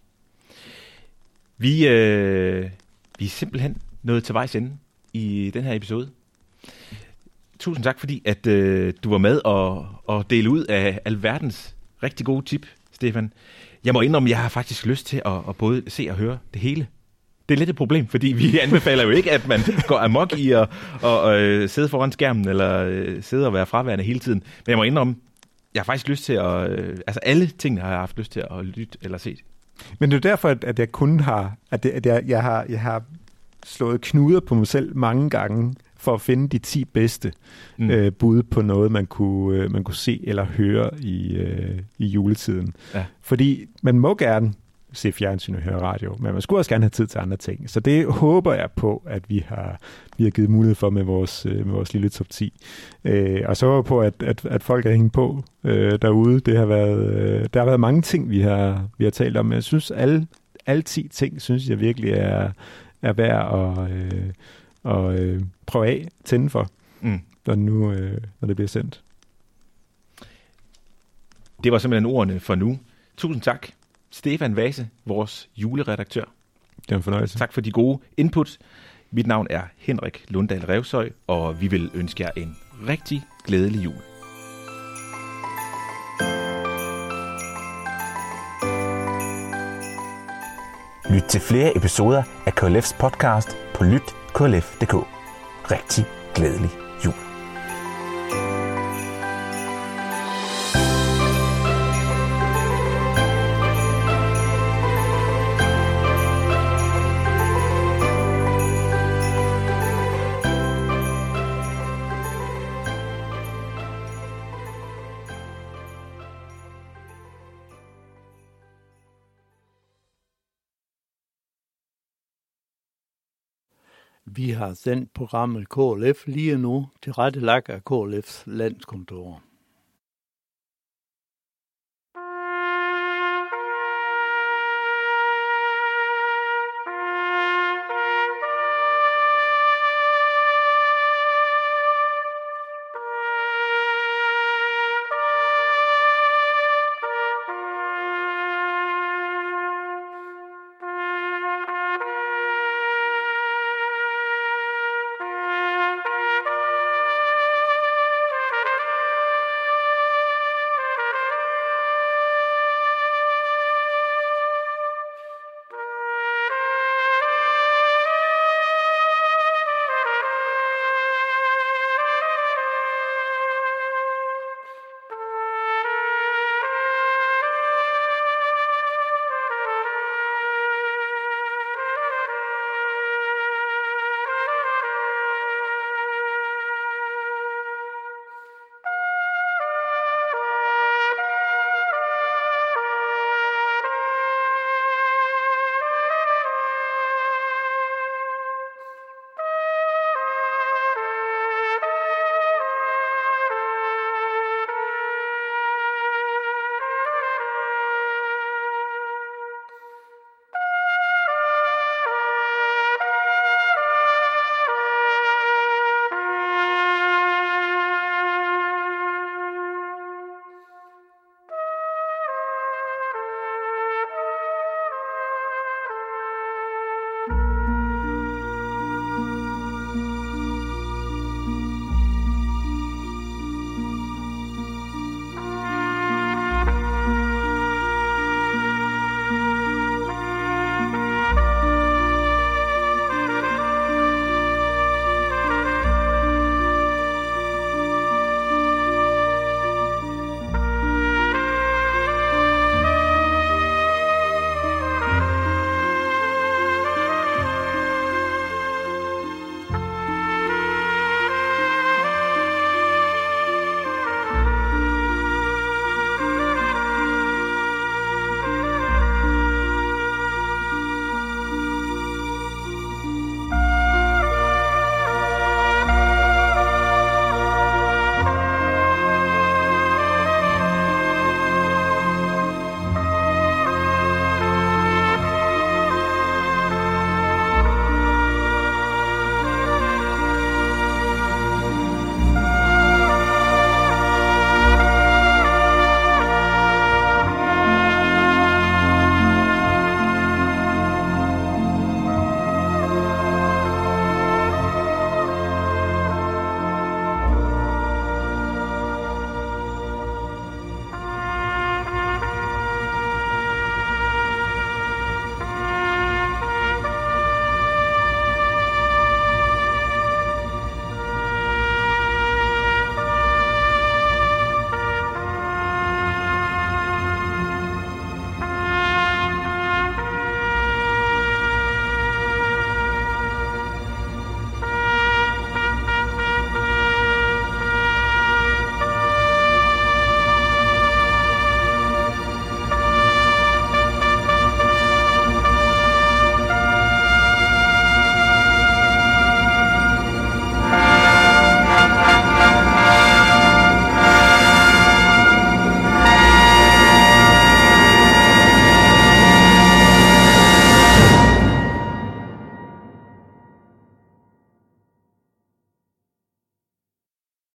[SPEAKER 2] Vi er simpelthen nået til vejs ende i den her episode. Tusind tak, fordi at du var med og dele ud af alverdens rigtig gode tip, Stefan. Jeg må indrømme, jeg har faktisk lyst til at både se og høre det hele. Det er lidt et problem, fordi vi anbefaler jo ikke, at man går amok i at sidde foran skærmen, eller sidde og være fraværende hele tiden. Men jeg må indrømme, jeg har faktisk lyst til at... alle tingene har jeg haft lyst til at lytte eller se.
[SPEAKER 3] Men det er derfor, at jeg kun har... Jeg har slået knuder på mig selv mange gange, for at finde de 10 bedste bud på noget, man kunne se eller høre i juletiden. Ja. Fordi man må gerne se fjernsyn og høre radio, men man skulle også gerne have tid til andre ting. Så det håber jeg på, at vi har givet mulighed for med vores lille top 10. Og så håber jeg på, at folk har hængt på derude. Der har været mange ting, vi har talt om, men jeg synes, alle 10 ting, synes jeg virkelig er værd at prøve af, tænde for, når det bliver sendt.
[SPEAKER 2] Det var simpelthen ordene for nu. Tusind tak, Stefan Vase, vores juleredaktør.
[SPEAKER 3] Det er en fornøjelse.
[SPEAKER 2] Tak for de gode input. Mit navn er Henrik Lundahl Revsøj, og vi vil ønske jer en rigtig glædelig jul.
[SPEAKER 4] Lyt til flere episoder af KLF's podcast på lytklf.dk. Rigtig glædelig jul.
[SPEAKER 1] Vi har sendt programmet KLF lige nu, tilrettelagt af KLF's landskontor.